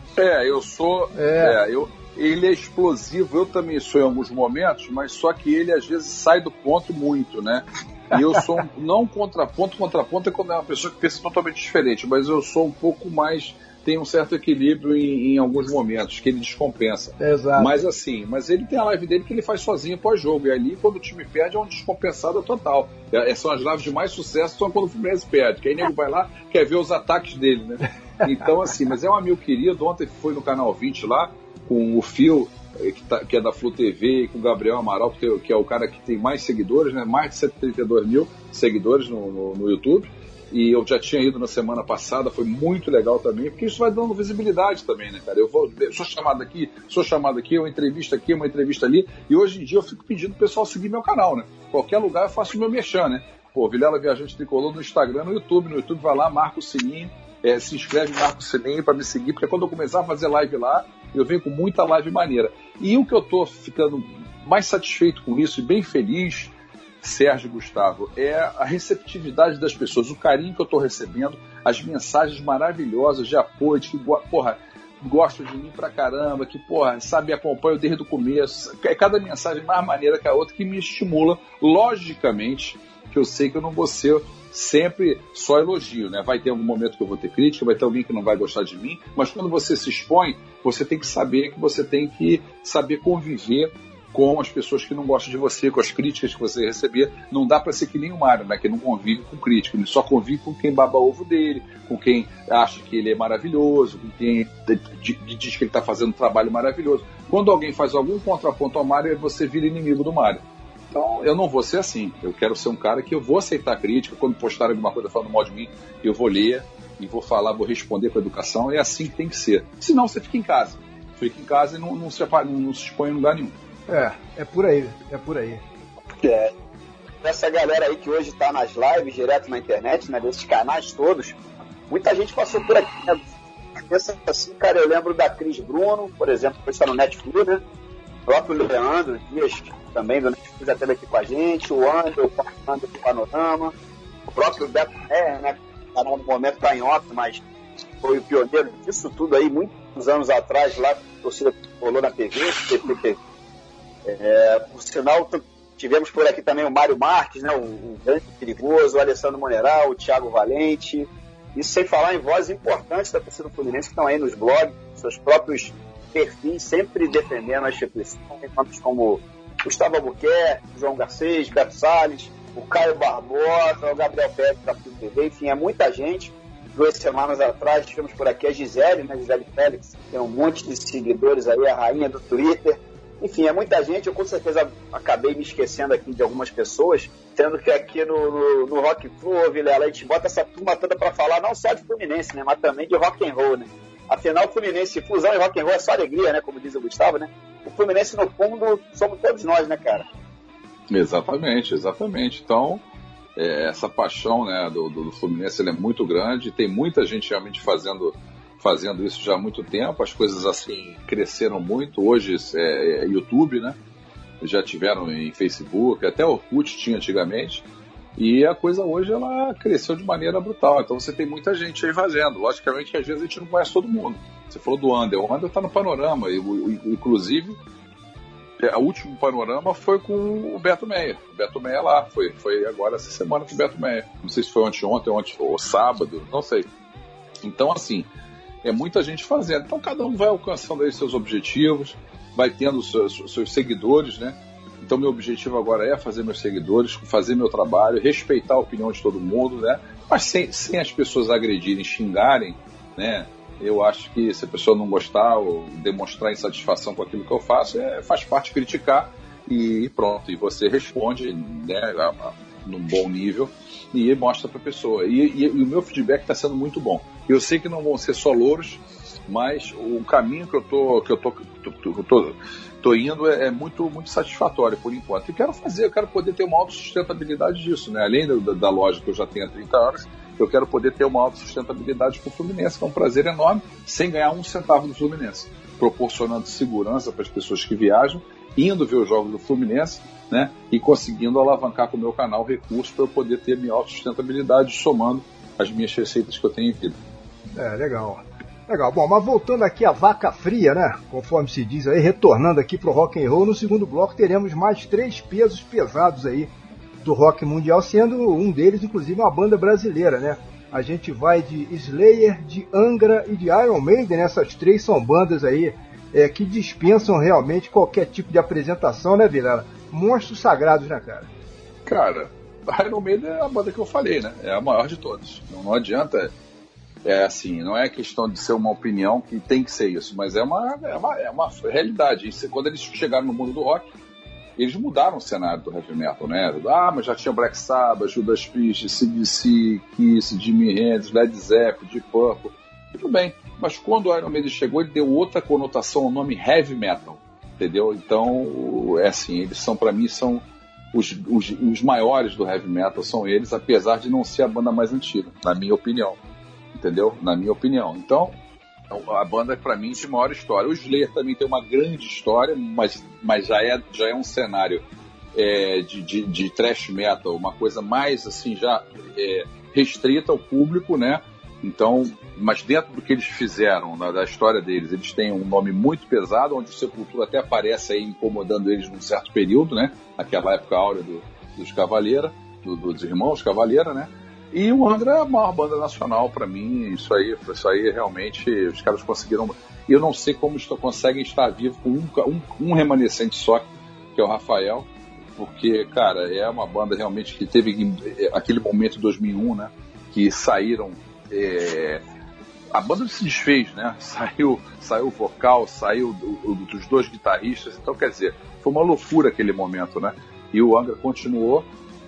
É, eu sou. É. É, eu, ele é explosivo, eu também sou em alguns momentos, mas só que ele às vezes sai do ponto muito, né? E eu sou, um, não contraponto, contraponto é quando é uma pessoa que pensa totalmente diferente, mas eu sou um pouco mais, tem um certo equilíbrio em, em alguns momentos, que ele descompensa. Exato. Mas assim, mas ele tem a live dele que ele faz sozinho pós-jogo, e ali quando o time perde é um descompensado total. É, são as lives de mais sucesso, são quando o Fluminense perde, que aí nego vai lá, quer ver os ataques dele, né? Então assim, mas é um amigo querido, ontem foi no Canal vinte lá, com o Fio, Que, tá, que é da Flu T V, e com o Gabriel Amaral, que, tem, que é o cara que tem mais seguidores, né? Mais de cento e trinta e dois mil seguidores no, no, no YouTube, e eu já tinha ido na semana passada, foi muito legal também, porque isso vai dando visibilidade também, né, cara? Eu vou, sou chamado aqui, sou chamado aqui, uma entrevista aqui, uma entrevista ali, e hoje em dia eu fico pedindo pro pessoal seguir meu canal, né? Qualquer lugar eu faço o meu merchan, né? Pô, Vilela Viajante Tricolor no Instagram, no YouTube, no YouTube vai lá, marca o sininho, é, se inscreve, marca o sininho para me seguir, porque quando eu começar a fazer live lá, eu venho com muita live maneira. E o que eu tô ficando mais satisfeito com isso e bem feliz, Sérgio e Gustavo, é a receptividade das pessoas, o carinho que eu tô recebendo, as mensagens maravilhosas de apoio, de que, porra, gostam de mim pra caramba, que, porra, sabe, acompanho desde o começo. É cada mensagem mais maneira que a outra que me estimula, logicamente, que eu sei que eu não vou ser sempre só elogio, né? Vai ter algum momento que eu vou ter crítica, vai ter alguém que não vai gostar de mim, mas quando você se expõe, você tem que saber que você tem que saber conviver com as pessoas que não gostam de você, com as críticas que você receber. Não dá para ser que nem o Mário, né? Que não convive com crítica, ele só convive com quem baba ovo dele, com quem acha que ele é maravilhoso, com quem diz que ele está fazendo um trabalho maravilhoso. Quando alguém faz algum contraponto ao Mário, você vira inimigo do Mário. Então, eu não vou ser assim. Eu quero ser um cara que eu vou aceitar a crítica. Quando postarem alguma coisa falando mal de mim, eu vou ler e vou falar, vou responder com educação. É assim que tem que ser. Senão, você fica em casa. Fica em casa e não, não, se, não se expõe em lugar nenhum. É, é por aí. É por aí. É. Essa galera aí que hoje tá nas lives, direto na internet, né, desses canais todos, muita gente passou por aqui, né? Pensa assim, cara, eu lembro da Cris Bruno, por exemplo, que está no Netflix, né? O próprio Leandro Dias, também do Netflix, já esteve aqui com a gente, o André, o Fernando do Panorama, o próprio Beto é, né? Tá no momento está em off, mas foi o pioneiro disso tudo aí, muitos anos atrás, lá, a torcida rolou na T V, T P T V. É, por sinal, tivemos por aqui também o Mário Marques, né? O, o grande perigoso, o Alessandro Moneral, o Thiago Valente. Isso sem falar em vozes importantes da torcida fluminense que estão aí nos blogs, seus próprios perfis, sempre defendendo a instituição. Tem tantos como Gustavo Albuquerque, João Garcês, Beto Salles, o Caio Barbosa, o Gabriel Pérez da Flu T V, enfim, é muita gente. Duas semanas atrás tivemos por aqui a Gisele, né? Gisele Félix, que tem um monte de seguidores aí, a rainha do Twitter. Enfim, é muita gente, eu com certeza acabei me esquecendo aqui de algumas pessoas, sendo que aqui no, no, no Rock Flu, Vilela, a gente bota essa turma toda para falar não só de Fluminense, né, mas também de rock and roll, né? Afinal, o Fluminense, fusão e rock and roll é só alegria, né, como diz o Gustavo, né? O Fluminense, no fundo, somos todos nós, né, cara? Exatamente, exatamente. Então, é, essa paixão, né, do, do, do Fluminense, ela é muito grande, tem muita gente realmente fazendo... fazendo isso já há muito tempo, as coisas assim cresceram muito, hoje é, é YouTube, né? Já tiveram em Facebook, até Orkut tinha antigamente, e a coisa hoje ela cresceu de maneira brutal, então você tem muita gente aí fazendo, logicamente que às vezes a gente não conhece todo mundo. Você falou do Ander, o Ander tá no Panorama, e, inclusive o último Panorama foi com o Beto Meia, o Beto Meia lá, foi, foi agora essa semana com o Beto Meia, não sei se foi ontem, ontem, ontem ou sábado, não sei. Então assim, é muita gente fazendo. Então cada um vai alcançando aí seus objetivos, vai tendo seus, seus seguidores, né? Então meu objetivo agora é fazer meus seguidores, fazer meu trabalho, respeitar a opinião de todo mundo, né? Mas sem, sem as pessoas agredirem, xingarem, né? Eu acho que se a pessoa não gostar ou demonstrar insatisfação com aquilo que eu faço, é, faz parte criticar e pronto. E você responde, né, a, a, num bom nível e mostra para a pessoa. E, e, e o meu feedback está sendo muito bom. Eu sei que não vão ser só louros, mas o caminho que eu tô, que eu tô, tô, tô, tô, tô indo é, é muito, muito satisfatório por enquanto. E quero fazer, eu quero poder ter uma autossustentabilidade disso, né? Além da, da loja que eu já tenho há trinta anos, eu quero poder ter uma autossustentabilidade com o Fluminense, que é um prazer enorme, sem ganhar um centavo do Fluminense, proporcionando segurança para as pessoas que viajam, indo ver os jogos do Fluminense, né? E conseguindo alavancar com o meu canal recursos para eu poder ter minha autossustentabilidade, somando as minhas receitas que eu tenho em vida. É, legal. Legal. Bom, mas voltando aqui à vaca fria, né? Conforme se diz aí, retornando aqui pro rock and roll, no segundo bloco teremos mais três pesos pesados aí do rock mundial, sendo um deles, inclusive, uma banda brasileira, né? A gente vai de Slayer, de Angra e de Iron Maiden, né? Essas três são bandas aí é, que dispensam realmente qualquer tipo de apresentação, né, Vilela? Monstros sagrados, né, cara? Cara, Iron Maiden é a banda que eu falei, né? É a maior de todas. Não, não adianta... É assim, não é questão de ser uma opinião que tem que ser isso, mas é uma, é uma, é uma realidade. E quando eles chegaram no mundo do rock, eles mudaram o cenário do heavy metal, né? Ah, mas já tinha Black Sabbath, Judas Priest, C D C, Kiss, Jimi Hendrix, Led Zeppelin, Deep Purple. Tudo bem, mas quando o Iron Maiden chegou, ele deu outra conotação ao nome heavy metal, entendeu? Então, é assim, eles são, pra mim, são os, os, os maiores do heavy metal, são eles, apesar de não ser a banda mais antiga, na minha opinião. Entendeu? Na minha opinião. Então, a banda, para mim, de maior história. O Slayer também tem uma grande história, mas, mas já, é, já é um cenário é, de, de, de thrash metal, uma coisa mais, assim, já é, restrita ao público, né? Então, mas dentro do que eles fizeram, na, da história deles, eles têm um nome muito pesado, onde o Sepultura até aparece aí incomodando eles num certo período, né? Aquela época áurea do, dos Cavaleira, do, dos irmãos Cavaleira, né? E o Angra é a maior banda nacional para mim. Isso aí, isso aí realmente os caras conseguiram. Eu não sei como estão, conseguem estar vivos com um, um, um remanescente só, que é o Rafael, porque, cara, é uma banda realmente que teve aquele momento em dois mil e um, né? Que saíram. É... A banda se desfez, né? Saiu, saiu o vocal, saiu do, do, dos dois guitarristas. Então, quer dizer, foi uma loucura aquele momento, né? E o Angra continuou.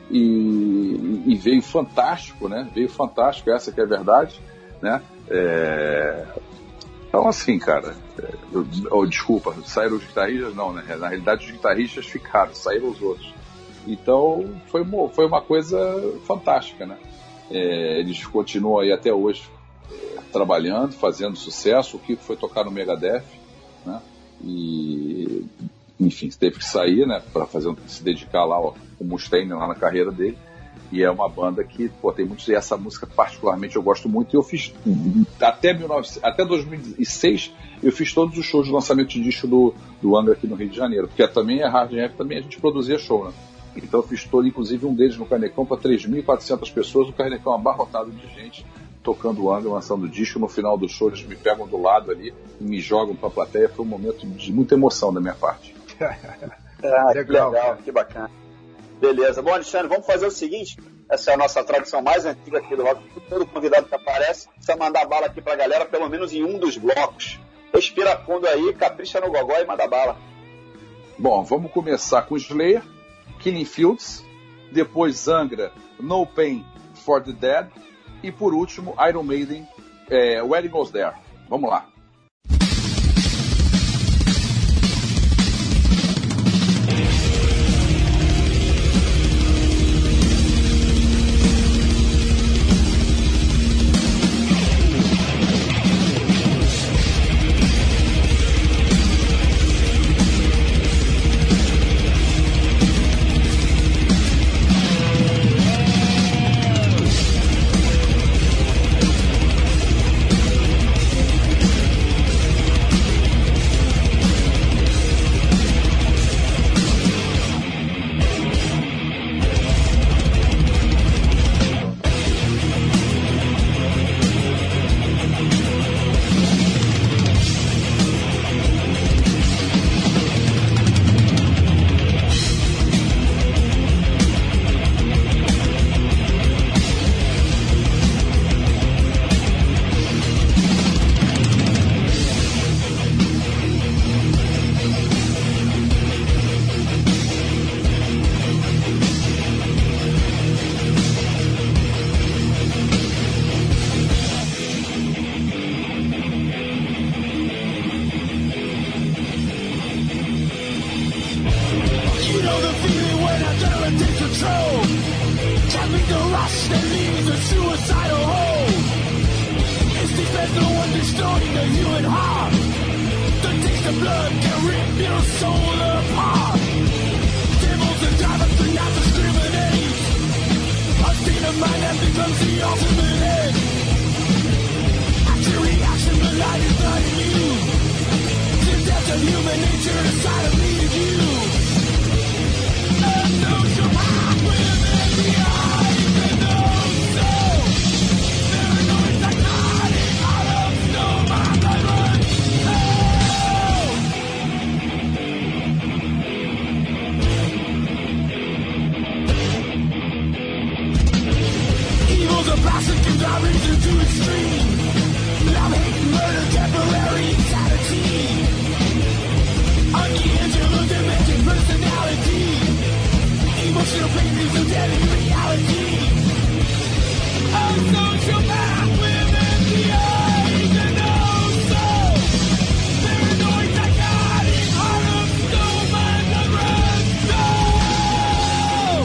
E, e veio fantástico, né? Veio fantástico, essa que é a verdade, né? É... Então, assim, cara, eu, oh, desculpa, saíram os guitarristas? Não, né? Na realidade, os guitarristas ficaram, saíram os outros. Então, foi uma, foi uma coisa fantástica, né? É, eles continuam aí até hoje é, trabalhando, fazendo sucesso, o que foi tocar no Megadeth, né? E... Enfim, teve que sair, né, para fazer se dedicar lá ao Mustaine lá na carreira dele. E é uma banda que, pô, tem muitos. E essa música, particularmente, eu gosto muito. E eu fiz até, mil e novecentos, até dois mil e seis, eu fiz todos os shows de lançamento de disco do, do Angra aqui no Rio de Janeiro. Porque também é hard rock, também a gente produzia show, né? Então eu fiz todo, inclusive um deles no Canecão, para três mil e quatrocentas pessoas. O Canecão abarrotado de gente tocando o Angra, lançando disco. No final do show, eles me pegam do lado ali e me jogam para a plateia. Foi um momento de muita emoção da minha parte. Ah, legal, que legal, que bacana. Beleza. Bom, Alexandre, vamos fazer o seguinte. Essa é a nossa tradição mais antiga aqui do Rock. Todo convidado que aparece precisa mandar bala aqui pra galera, pelo menos em um dos blocos. Respira fundo aí, capricha no gogó e manda bala. Bom, vamos começar com Slayer, Killing Fields, depois Angra, No Pain for the Dead e por último Iron Maiden, é, Where It Goes There. Vamos lá. know the feeling when adrenaline takes control. Can't beat the rush that leaves a suicidal hole. Instinct there's no one destroying the human heart. The taste of blood can rip your soul apart. Devils and drivers, the knives discriminate. A state of mind that becomes the ultimate end. After reaction, the light is blinding you. Since that's a human nature inside of me and you. And no survive within the eyes and no soul. Paranoid psychotic out of snow, my blood runs cold. Evil's a bastard, gives our reason to extreme. Love, hate, murder, temporary insanity. Uneasy, dimension, personality. Emotional pain is a deadly reality. A social path within the eyes and no soul. Paranoid, psychotic, heart of stone, mind that runs cold.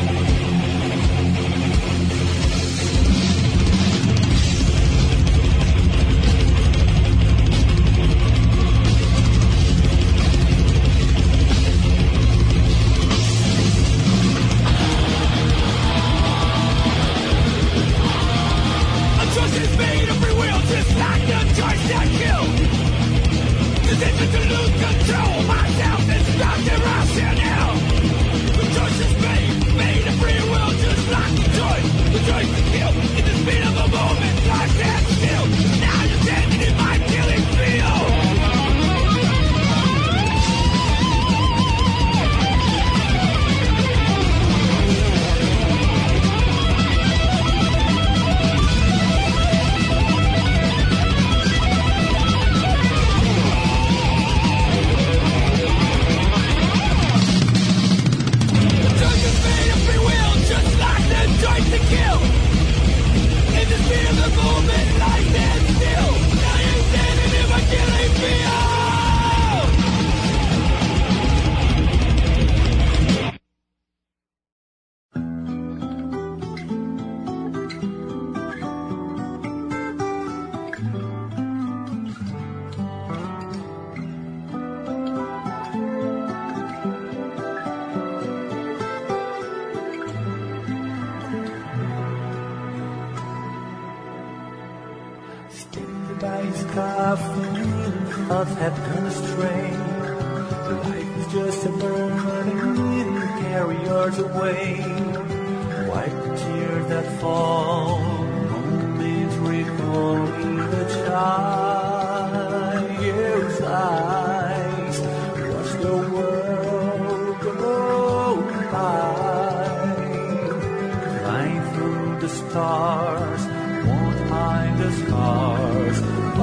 Choices made of free will, just like the choice that kills. Decision to lose control, myself is not irrational. The choice is made, made of free will, just like the choice. The choice to kill, in the speed of a moment, life stands still. Now you're standing in my killing field. To kill. In the speed of the movement, life stands still. Now you're standing in my killing field. Thoughts have gone astray. Life is just a burning, carry yours away. Wipe the tears that fall, moments recalling the child's eyes. Watch the world go by, flying through the stars, won't hide the scars.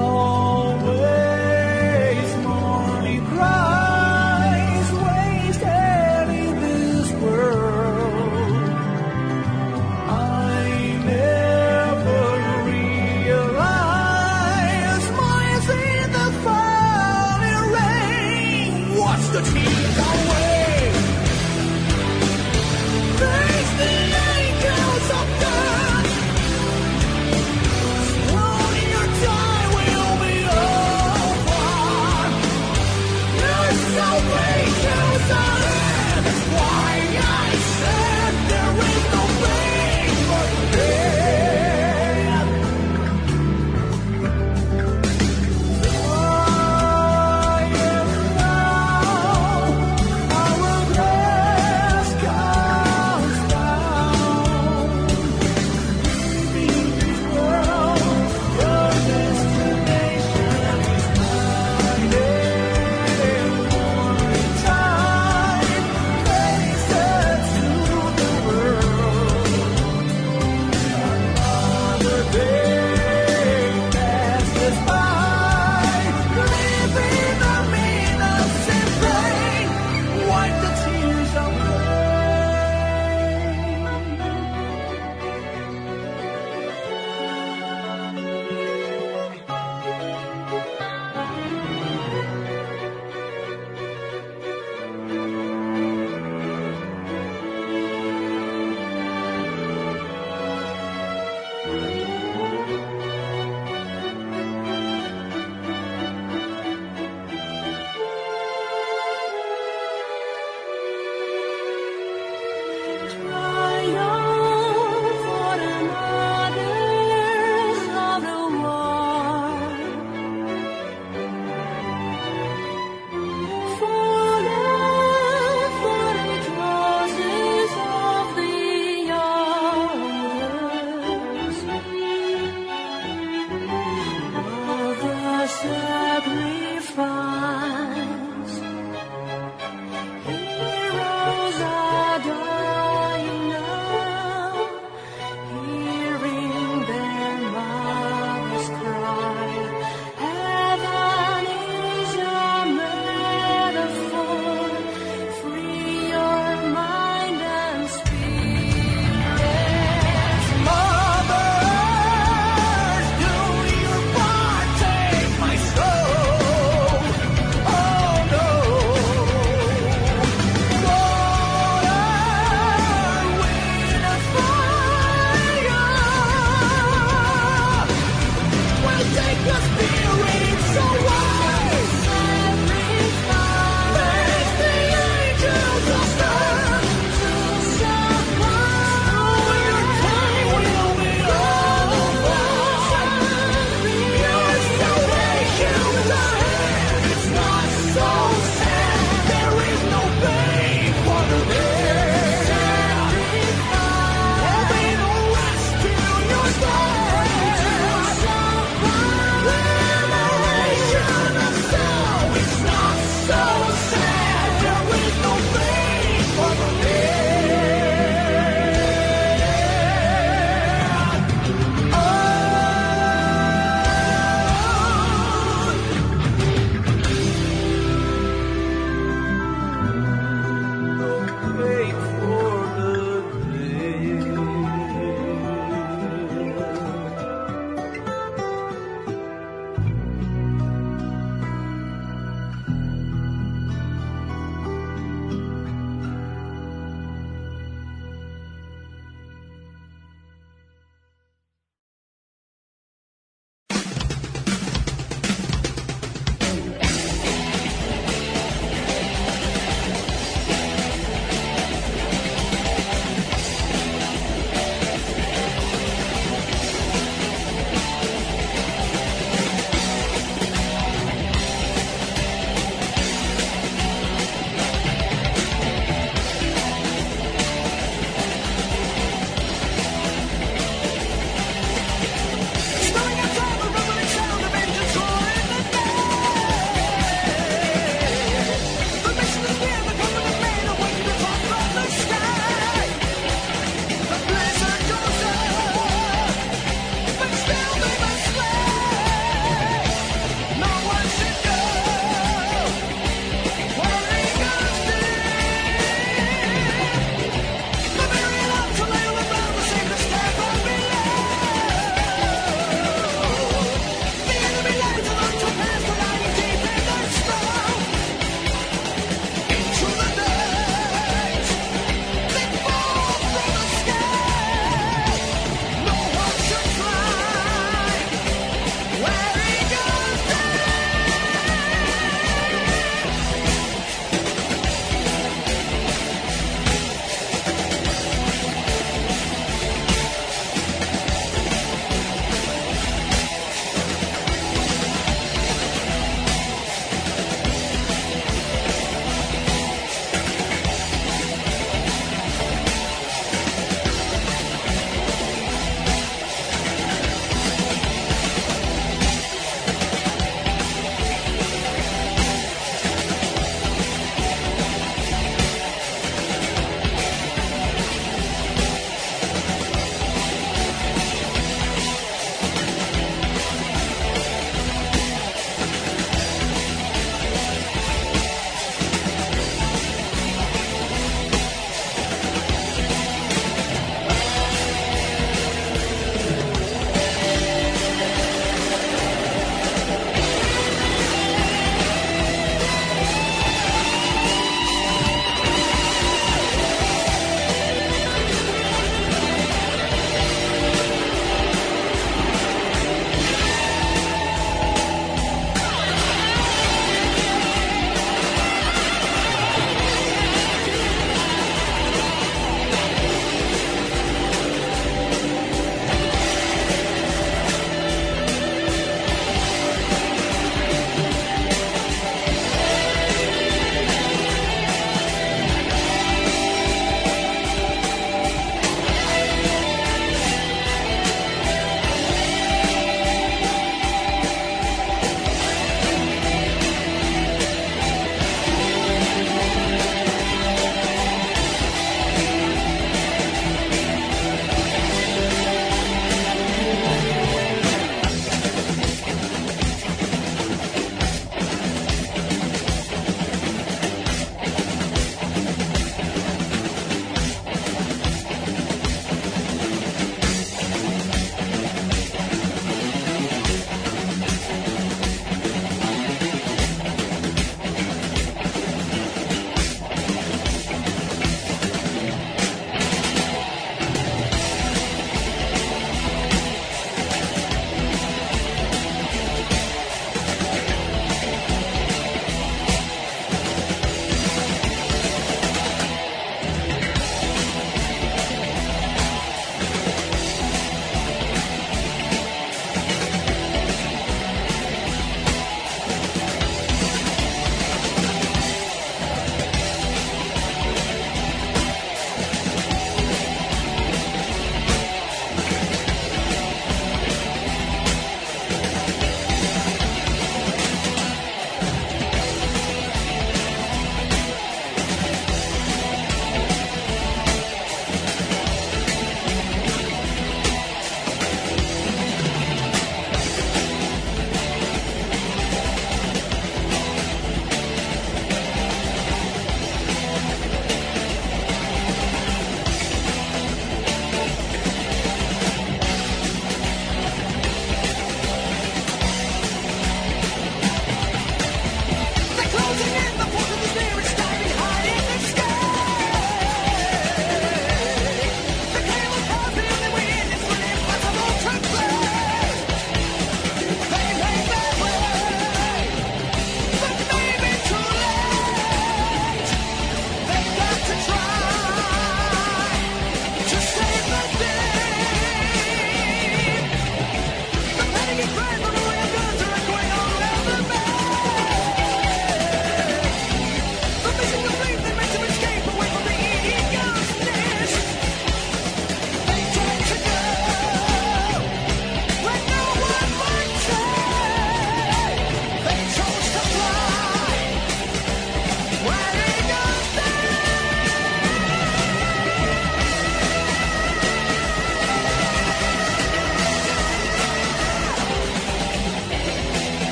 Always morning cries wasted in this world. I never realized miles in the falling rain. Watch the tears away. Face the angels of death. Slowly your time will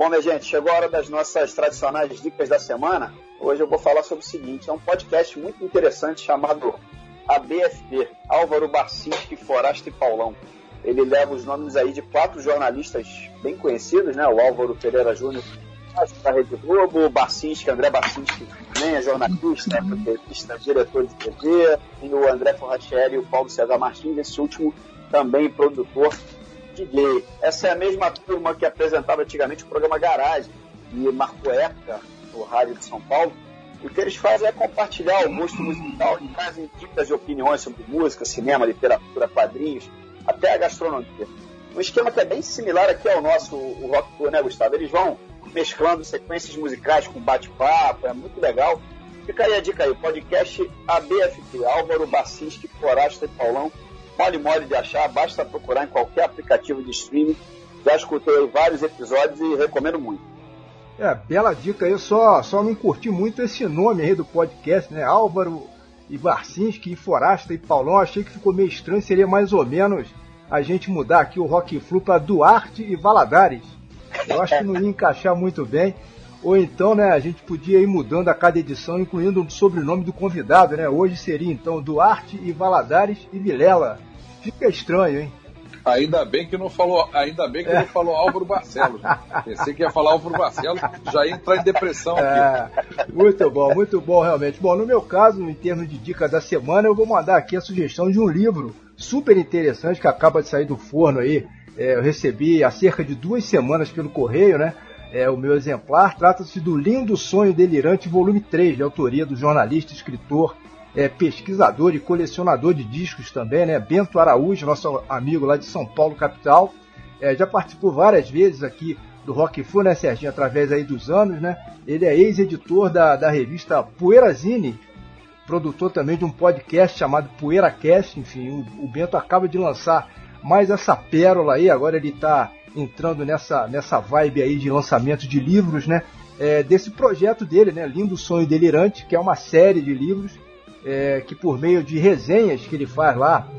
Bom, minha gente, chegou a hora das nossas tradicionais dicas da semana. Hoje eu vou falar sobre o seguinte, é um podcast muito interessante chamado A B F P, Álvaro Barcinski, Forasta e Paulão. Ele leva os nomes aí de quatro jornalistas bem conhecidos, né? O Álvaro Pereira Júnior, da Rede Globo, o Barcinski, André Barcinski, também é jornalista, é roteirista, diretor de T V, e o André Forratieri e o Paulo César Martins, esse último também produtor D J. Essa é a mesma turma que apresentava antigamente o programa Garagem e marcou época no rádio de São Paulo. E o que eles fazem é compartilhar o gosto musical e trazem dicas e opiniões sobre música, cinema, literatura, quadrinhos, até a gastronomia. Um esquema que é bem similar aqui ao nosso o Rock Tour, né, Gustavo? Eles vão mesclando sequências musicais com bate-papo, é muito legal. Fica aí a dica aí, o podcast A B F P, Álvaro Barcinski, Forasta e Paulão. Mole mole de achar, basta procurar em qualquer aplicativo de streaming. Já escutei aí vários episódios e recomendo muito. É, bela dica aí, eu só, só não curti muito esse nome aí do podcast, né? Álvaro e Barcinski, e Forasta e Paulão. Achei que ficou meio estranho, seria mais ou menos a gente mudar aqui o Rock Flu para Duarte e Valadares. Eu acho que não ia encaixar muito bem. Ou então, né, a gente podia ir mudando a cada edição, incluindo o sobrenome do convidado, né? Hoje seria, então, Duarte e Valadares e Vilela. Fica estranho, hein? Ainda bem que não falou, ainda bem que é. não falou Álvaro Barcelos. Né? Pensei que ia falar Álvaro Barcelos, já ia entrar em depressão aqui. É, muito bom, muito bom, realmente. Bom, no meu caso, em termos de dica da semana, eu vou mandar aqui a sugestão de um livro super interessante que acaba de sair do forno aí. É, eu recebi há cerca de duas semanas pelo correio, né? É, o meu exemplar trata-se do Lindo Sonho Delirante, volume três, de autoria do jornalista, escritor, é, pesquisador e colecionador de discos também, né? Bento Araújo, nosso amigo lá de São Paulo, capital. É, já participou várias vezes aqui do Rock Flu, né, Serginho? Através aí dos anos, né? Ele é ex-editor da, da revista Poeirazine, produtor também de um podcast chamado PoeiraCast. Enfim, o, o Bento acaba de lançar mais essa pérola aí, agora ele está entrando nessa, nessa vibe aí de lançamento de livros, né? É, desse projeto dele, né? Lindo Sonho Delirante, que é uma série de livros é, que por meio de resenhas que ele faz lá,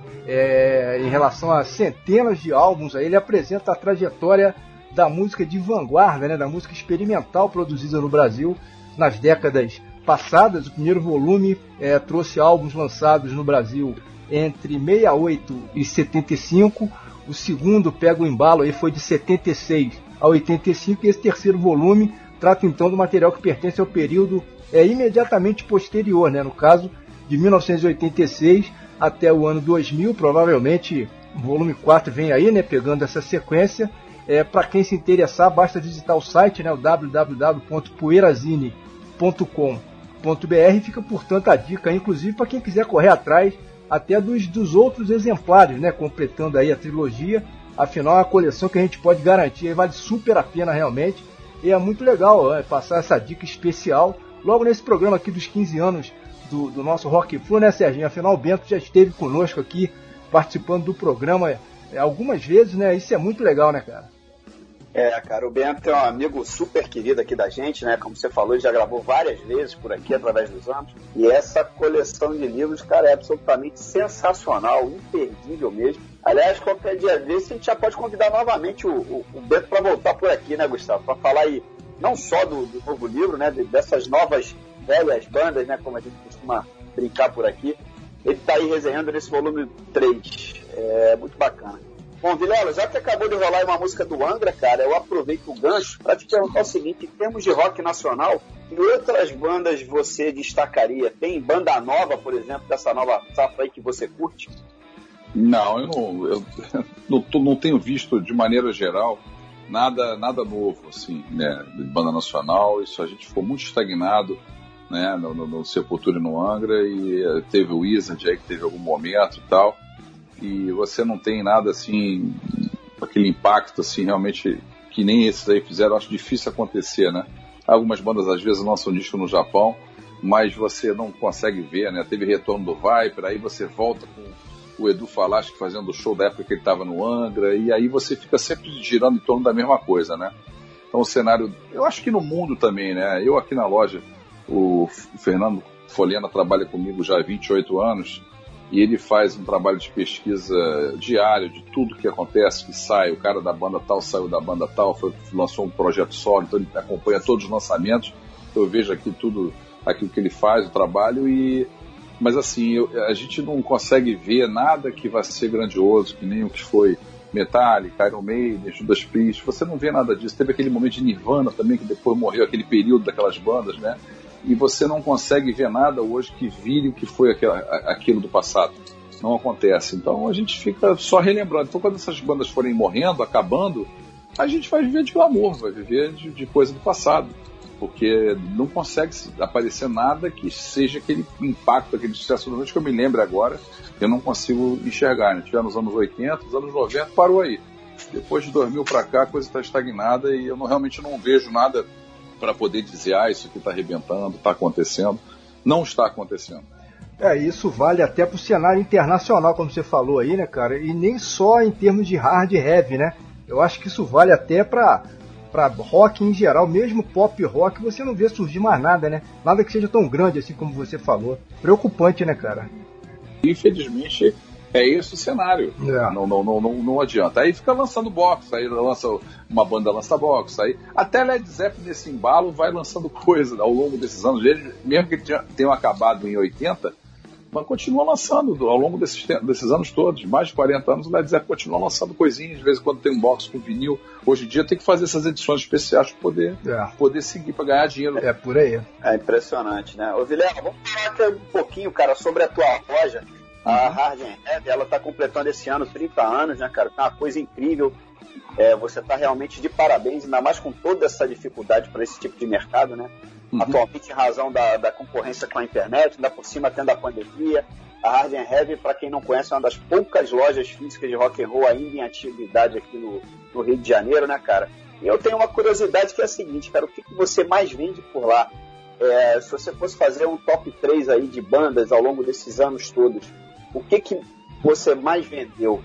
é, em relação a centenas de álbuns, aí ele apresenta a trajetória da música de vanguarda, né? Da música experimental produzida no Brasil nas décadas passadas. O primeiro volume é, trouxe álbuns lançados no Brasil entre sessenta e oito e setenta e cinco, o segundo pega o embalo aí foi de setenta e seis a oitenta e cinco, e esse terceiro volume trata então do material que pertence ao período é, imediatamente posterior, né? No caso de mil novecentos e oitenta e seis até o ano dois mil, provavelmente o volume quatro vem aí, né? Pegando essa sequência. É, para quem se interessar, basta visitar o site, né? O w w w ponto poeirazine ponto com ponto b r. Fica, portanto, a dica, inclusive, para quem quiser correr atrás até dos, dos outros exemplares, né, completando aí a trilogia. Afinal, é uma coleção que a gente pode garantir, vale super a pena realmente, e é muito legal é, passar essa dica especial logo nesse programa aqui dos quinze anos do, do nosso Rock Flu, né, Serginho? Afinal, o Bento já esteve conosco aqui, participando do programa é, algumas vezes, né, isso é muito legal, né, cara? É, cara, o Bento é um amigo super querido aqui da gente, né? Como você falou, ele já gravou várias vezes por aqui, através dos anos. E essa coleção de livros, cara, é absolutamente sensacional, imperdível mesmo. Aliás, qualquer dia desse, a gente já pode convidar novamente o, o, o Bento para voltar por aqui, né, Gustavo? Para falar aí, não só do, do novo livro, né? Dessas novas, velhas bandas, né? Como a gente costuma brincar por aqui. Ele está aí resenhando nesse volume três. É muito bacana. Bom, Vilela, já que acabou de rolar uma música do Angra, cara, eu aproveito o gancho para te perguntar o seguinte: em termos de rock nacional, que outras bandas você destacaria? Tem banda nova, por exemplo, dessa nova safra aí que você curte? Não, eu não, eu não, não tenho visto, de maneira geral, nada, nada novo, assim, né, de banda nacional. Isso, a gente ficou muito estagnado, né, no, no, no Sepultura e no Angra, e teve o Wizard aí que teve algum momento e tal. E você não tem nada assim, aquele impacto assim, realmente, que nem esses aí fizeram. Acho difícil acontecer, né? Algumas bandas às vezes lançam disco no Japão, mas você não consegue ver, né? Teve retorno do Viper, aí você volta com o Edu Falaschi fazendo o show da época que ele estava no Angra, e aí você fica sempre girando em torno da mesma coisa, né? Então o cenário, eu acho que no mundo também, né? Eu aqui na loja, o Fernando Folhena trabalha comigo já há vinte e oito anos, e ele faz um trabalho de pesquisa diário de tudo que acontece, que sai, o cara da banda tal saiu da banda tal, foi, lançou um projeto solo, então ele acompanha todos os lançamentos, eu vejo aqui tudo aquilo que ele faz, o trabalho, e mas assim, eu, a gente não consegue ver nada que vai ser grandioso, que nem o que foi Metallica, Iron Maiden, Judas Priest, você não vê nada disso. Teve aquele momento de Nirvana também, que depois morreu, aquele período daquelas bandas, né? E você não consegue ver nada hoje que vire o que foi aquilo, aquilo do passado. Não acontece. Então a gente fica só relembrando. Então quando essas bandas forem morrendo, acabando, a gente vai viver de glamour, vai viver de, de coisa do passado. Porque não consegue aparecer nada que seja aquele impacto, aquele sucesso que eu me lembro agora, eu não consigo enxergar. Né? Tivemos nos anos oitenta, nos anos noventa, parou aí. Depois de dois mil para cá, a coisa está estagnada e eu não, realmente não vejo nada para poder dizer, ah, isso aqui está arrebentando, está acontecendo. Não está acontecendo. É, isso vale até para o cenário internacional, como você falou aí, né, cara? E nem só em termos de hard heavy, né? Eu acho que isso vale até para para rock em geral, mesmo pop rock, você não vê surgir mais nada, né? Nada que seja tão grande assim como você falou. Preocupante, né, cara? Infelizmente, é esse o cenário. É. Não, não, não, não, não adianta. Aí fica lançando box, aí lança uma banda lança box, aí até Led Zeppelin nesse embalo vai lançando coisa ao longo desses anos. Ele, mesmo que tenham acabado em oitenta, mas continua lançando ao longo desses, desses anos todos, mais de quarenta anos, o Led Zeppelin continua lançando coisinhas, de vez em quando tem um box com vinil. Hoje em dia tem que fazer essas edições especiais para poder, é. poder seguir, para ganhar dinheiro. É por aí. É impressionante, né? Ô Vilela, vamos falar aqui um pouquinho, cara, sobre a tua loja, a uhum. Hard and Heavy. Ela tá completando esse ano trinta anos, né, cara? Tá uma coisa incrível. É, você tá realmente de parabéns, ainda mais com toda essa dificuldade para esse tipo de mercado, né? Uhum. Atualmente, em razão da, da concorrência com a internet, ainda por cima tendo a pandemia, a Hard and Heavy, para quem não conhece, é uma das poucas lojas físicas de rock and roll ainda em atividade aqui no, no Rio de Janeiro, né, cara? E eu tenho uma curiosidade que é a seguinte, cara, o que, que você mais vende por lá? É, se você fosse fazer um top três aí de bandas ao longo desses anos todos, o que, que você mais vendeu?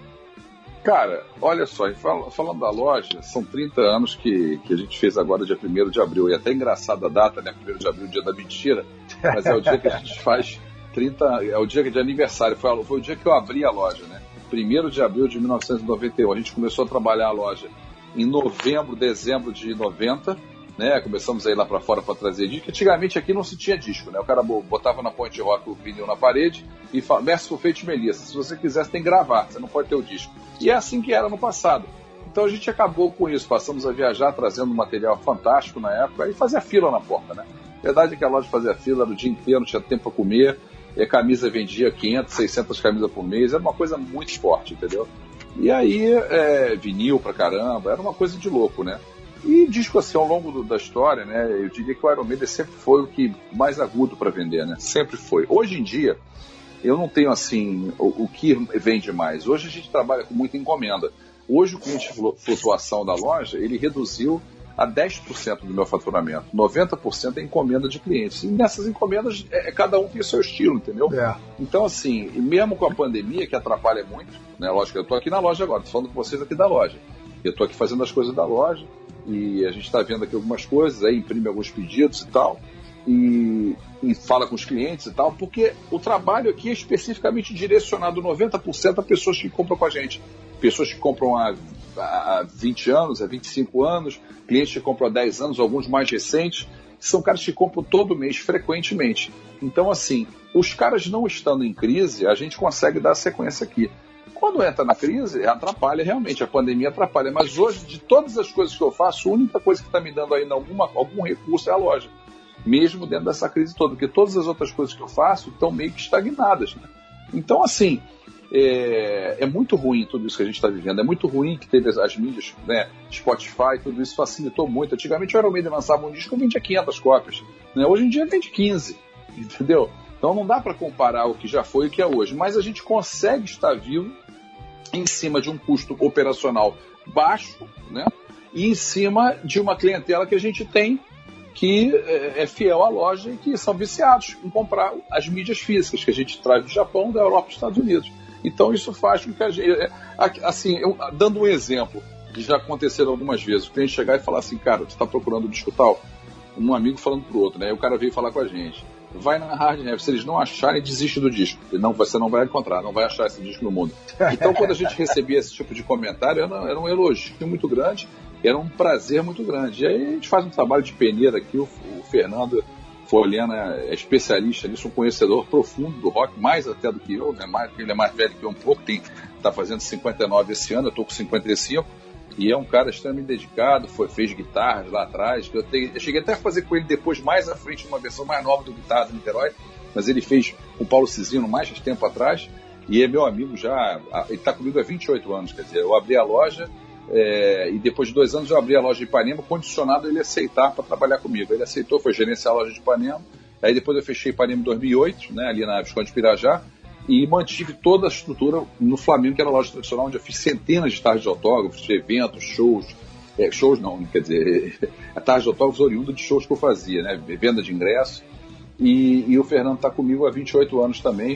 Cara, olha só, falando da loja, são trinta anos que, que a gente fez agora, dia primeiro de abril, e até engraçada a data, né, primeiro de abril, dia da mentira, mas é o dia que a gente faz trinta, é o dia de aniversário, foi, foi o dia que eu abri a loja, né, primeiro de abril de mil novecentos e noventa e um, a gente começou a trabalhar a loja em novembro, dezembro de noventa, né, começamos a ir lá pra fora para trazer disco. Antigamente aqui não se tinha disco, né, o cara botava na Point Rock o vinil na parede e falava, Merciful Fate Melissa, se você quiser você tem que gravar, você não pode ter o disco. E é assim que era no passado. Então a gente acabou com isso, passamos a viajar trazendo um material fantástico na época e fazia fila na porta, né. A verdade é que a loja fazia fila o dia inteiro, não tinha tempo para comer, e a camisa vendia quinhentas, seiscentas camisas por mês, era uma coisa muito forte, entendeu? E aí, é, vinil pra caramba, era uma coisa de louco, né. E disco assim, ao longo do, da história, né, eu diria que o Iron Maiden sempre foi o que mais agudo para vender, né, sempre foi. Hoje em dia, eu não tenho assim, o, o que vende mais. Hoje a gente trabalha com muita encomenda. Hoje o cliente de flutuação da loja, ele reduziu a dez por cento do meu faturamento. noventa por cento é encomenda de clientes. E nessas encomendas, é, cada um tem o seu estilo, entendeu? É. Então assim, e mesmo com a pandemia, que atrapalha muito, né, lógico, eu estou aqui na loja agora, estou falando com vocês aqui da loja. Eu estou aqui fazendo as coisas da loja, e a gente está vendo aqui algumas coisas, aí imprime alguns pedidos e tal, e, e fala com os clientes e tal, porque o trabalho aqui é especificamente direcionado noventa por cento a pessoas que compram com a gente. Pessoas que compram há, há vinte anos, há vinte e cinco anos, clientes que compram há dez anos, alguns mais recentes, são caras que compram todo mês, frequentemente. Então, assim, os caras não estando em crise, a gente consegue dar sequência aqui. Quando entra na crise, atrapalha realmente, a pandemia atrapalha. Mas hoje, de todas as coisas que eu faço, a única coisa que está me dando ainda alguma, algum recurso é a loja. Mesmo dentro dessa crise toda. Porque todas as outras coisas que eu faço estão meio que estagnadas. Né? Então, assim, é, é muito ruim tudo isso que a gente está vivendo. É muito ruim que teve as, as mídias, né, Spotify, tudo isso facilitou muito. Antigamente o Iron Maiden lançava um disco e vendia quinhentas cópias. Né? Hoje em dia vende quinze, entendeu? Então não dá para comparar o que já foi e o que é hoje. Mas a gente consegue estar vivo em cima de um custo operacional baixo, né? E em cima de uma clientela que a gente tem que é fiel à loja e que são viciados em comprar as mídias físicas que a gente traz do Japão, da Europa e dos Estados Unidos. Então isso faz com que a gente... Assim, eu, dando um exemplo, que já aconteceram algumas vezes, o cliente chegar e falar assim, cara, você está procurando disco tal? Um amigo falando pro outro, né? E o cara veio falar com a gente. vai na Hard Heavy. Se eles não acharem, desiste do disco. Não, você não vai encontrar, não vai achar esse disco no mundo. Então, quando a gente recebia esse tipo de comentário, era, era um elogio muito grande, era um prazer muito grande. E aí a gente faz um trabalho de peneira aqui, o, o Fernando Folena é especialista nisso, um conhecedor profundo do rock, mais até do que eu, né? mais, ele é mais velho que eu um pouco, está fazendo cinquenta e nove esse ano, eu estou com cinquenta e cinco, e é um cara extremamente dedicado, foi, fez guitarras lá atrás, eu, te, eu cheguei até a fazer com ele depois, mais à frente, uma versão mais nova do Guitarra do Niterói, mas ele fez com o Paulo Cisino mais tempo atrás, e é meu amigo já, ele está comigo há vinte e oito anos, quer dizer, eu abri a loja, É, e depois de dois anos eu abri a loja de Ipanema, condicionado a ele aceitar para trabalhar comigo. Ele aceitou, foi gerenciar a loja de Ipanema. Aí depois eu fechei Ipanema em dois mil e oito, né, ali na Visconde de Pirajá, e mantive toda a estrutura no Flamengo, que era a loja tradicional, onde eu fiz centenas de tardes de autógrafos, de eventos, shows, é, shows não, quer dizer, tardes de autógrafos oriundo de shows que eu fazia, né, venda de ingresso. E, e o Fernando está comigo há vinte e oito anos também,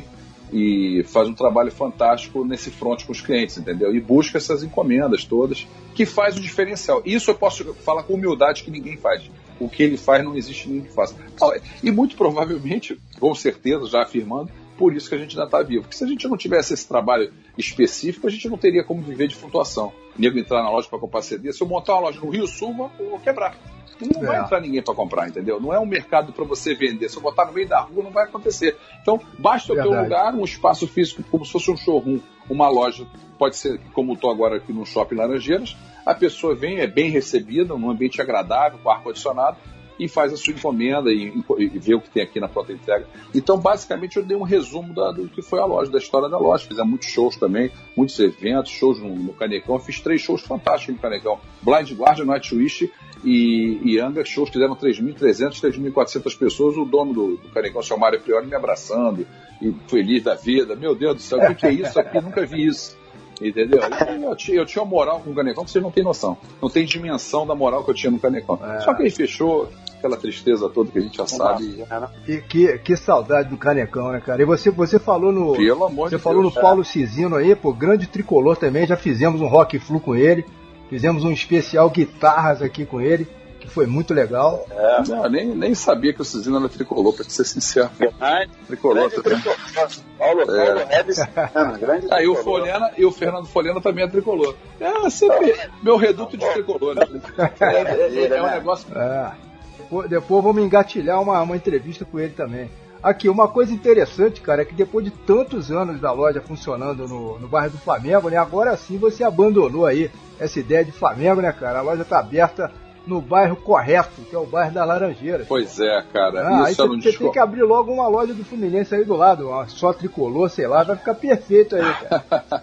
e faz um trabalho fantástico nesse front com os clientes, entendeu? E busca essas encomendas todas, que faz o diferencial. Isso eu posso falar com humildade que ninguém faz. O que ele faz não existe ninguém que faça. E muito provavelmente, com certeza, já afirmando, por isso que a gente ainda está vivo. Porque se a gente não tivesse esse trabalho específico, a gente não teria como viver de flutuação. Nego entrar na loja para comprar C D, se eu montar uma loja no Rio Sul, eu vou quebrar. Não vai é. entrar ninguém para comprar, entendeu? Não é um mercado para você vender. Se eu botar no meio da rua, não vai acontecer. Então, basta eu ter um lugar, um espaço físico, como se fosse um showroom, uma loja, pode ser como estou agora aqui no Shopping Laranjeiras, a pessoa vem, é bem recebida, num ambiente agradável, com ar-condicionado, e faz a sua encomenda e, e vê o que tem aqui na pronta entrega. Então, basicamente, eu dei um resumo da, do que foi a loja, da história da loja. Fizemos muitos shows também, muitos eventos, shows no, no Canecão. Eu fiz três shows fantásticos no Canecão. Blind Guardian, Nightwish e, e Anga, shows que fizeram três mil e trezentas, três mil e quatrocentas pessoas. O dono do, do Canecão, o Mário Priori, me abraçando, e feliz da vida. Meu Deus do céu, o que, que é isso aqui? Nunca vi isso. Entendeu? Eu, eu, tinha, eu tinha uma moral com o Canecão que vocês não têm noção. Não tem dimensão da moral que eu tinha no Canecão. É. Só que aí fechou, aquela tristeza toda que a gente já sabe. E que, que saudade do Canecão, né, cara? E você, você falou no. Pelo amor Você de falou Deus, no Paulo Cisino aí, pô, grande tricolor também. Já fizemos um rock flu com ele. Fizemos um especial guitarras aqui com ele, que foi muito legal. É. Não, nem, nem sabia que o Cisino era tricolor, pra ser sincero. Verdade. Tricolor também. Paulo, Paulo É. Reves, grande Aí o tricolor. Folena e o Fernando Folena também é tricolor. É sempre meu reduto de tricolor. Né? É, é, é, é um negócio. É. Depois, depois vamos engatilhar uma, uma entrevista com ele também. Aqui, uma coisa interessante, cara, é que depois de tantos anos da loja funcionando no, no bairro do Flamengo, né? Agora sim você abandonou aí essa ideia de Flamengo, né, cara? A loja tá aberta no bairro correto, que é o bairro das Laranjeiras. Pois é, cara. Ah, isso aí eu não você tem que abrir logo uma loja do Fluminense aí do lado, uma só tricolor, sei lá, vai ficar perfeito aí, cara.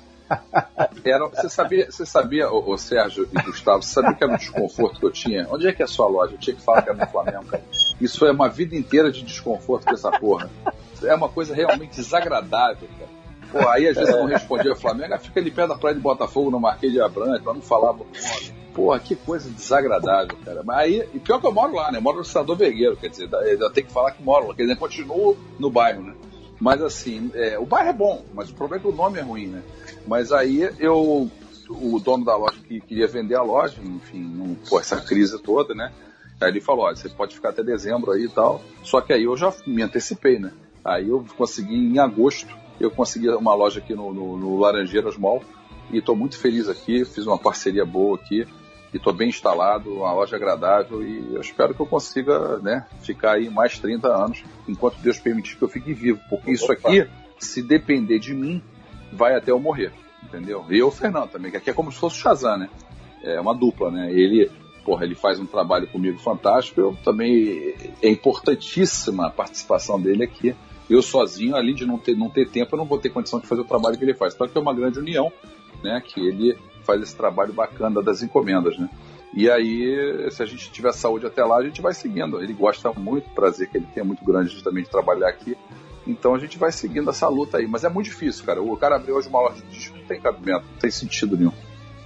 Era, você sabia, você sabia ô, ô, Sérgio e Gustavo, você sabia que era um desconforto que eu tinha? Onde é que é a sua loja? Eu tinha que falar que era no Flamengo, cara. Isso é uma vida inteira de desconforto com essa porra. É uma coisa realmente desagradável, cara. Pô, aí às vezes eu não respondia ao Flamengo, fica ali perto da praia de Botafogo, no Marquês de Abrantes, pra não falar o nome. Porra, que coisa desagradável, cara. Mas aí, e pior que eu moro lá, né? Eu moro no Senador Vergueiro, quer dizer, eu tenho que falar que moro lá, quer dizer, continuo no bairro, né? Mas assim, é, o bairro é bom, mas o problema é que o nome é ruim, né? Mas aí eu, o dono da loja que queria vender a loja, enfim, não, pô, essa crise toda, né? Aí ele falou, olha, você pode ficar até dezembro aí e tal. Só que aí eu já me antecipei, né? Aí eu consegui, em agosto, eu consegui uma loja aqui no, no, no Laranjeiras Mall. E estou muito feliz aqui, fiz uma parceria boa aqui. E estou bem instalado, uma loja agradável. E eu espero que eu consiga, né, ficar aí mais trinta anos, enquanto Deus permitir que eu fique vivo. Porque isso aqui, se depender de mim, vai até eu morrer, entendeu? E eu, o Fernando também, que aqui é como se fosse o Shazam, né? É uma dupla, né? Ele, porra, ele faz um trabalho comigo fantástico, eu também, é importantíssima a participação dele aqui. Eu sozinho, além de não ter, não ter tempo, eu não vou ter condição de fazer o trabalho que ele faz. Então, que é uma grande união, né? Que ele faz esse trabalho bacana das encomendas, né? E aí, se a gente tiver saúde até lá, a gente vai seguindo. Ele gosta muito, o prazer que ele tem é muito grande também de trabalhar aqui. Então a gente vai seguindo essa luta aí. Mas é muito difícil, cara. O cara abriu hoje uma loja de disco, não tem cabimento, não tem sentido nenhum.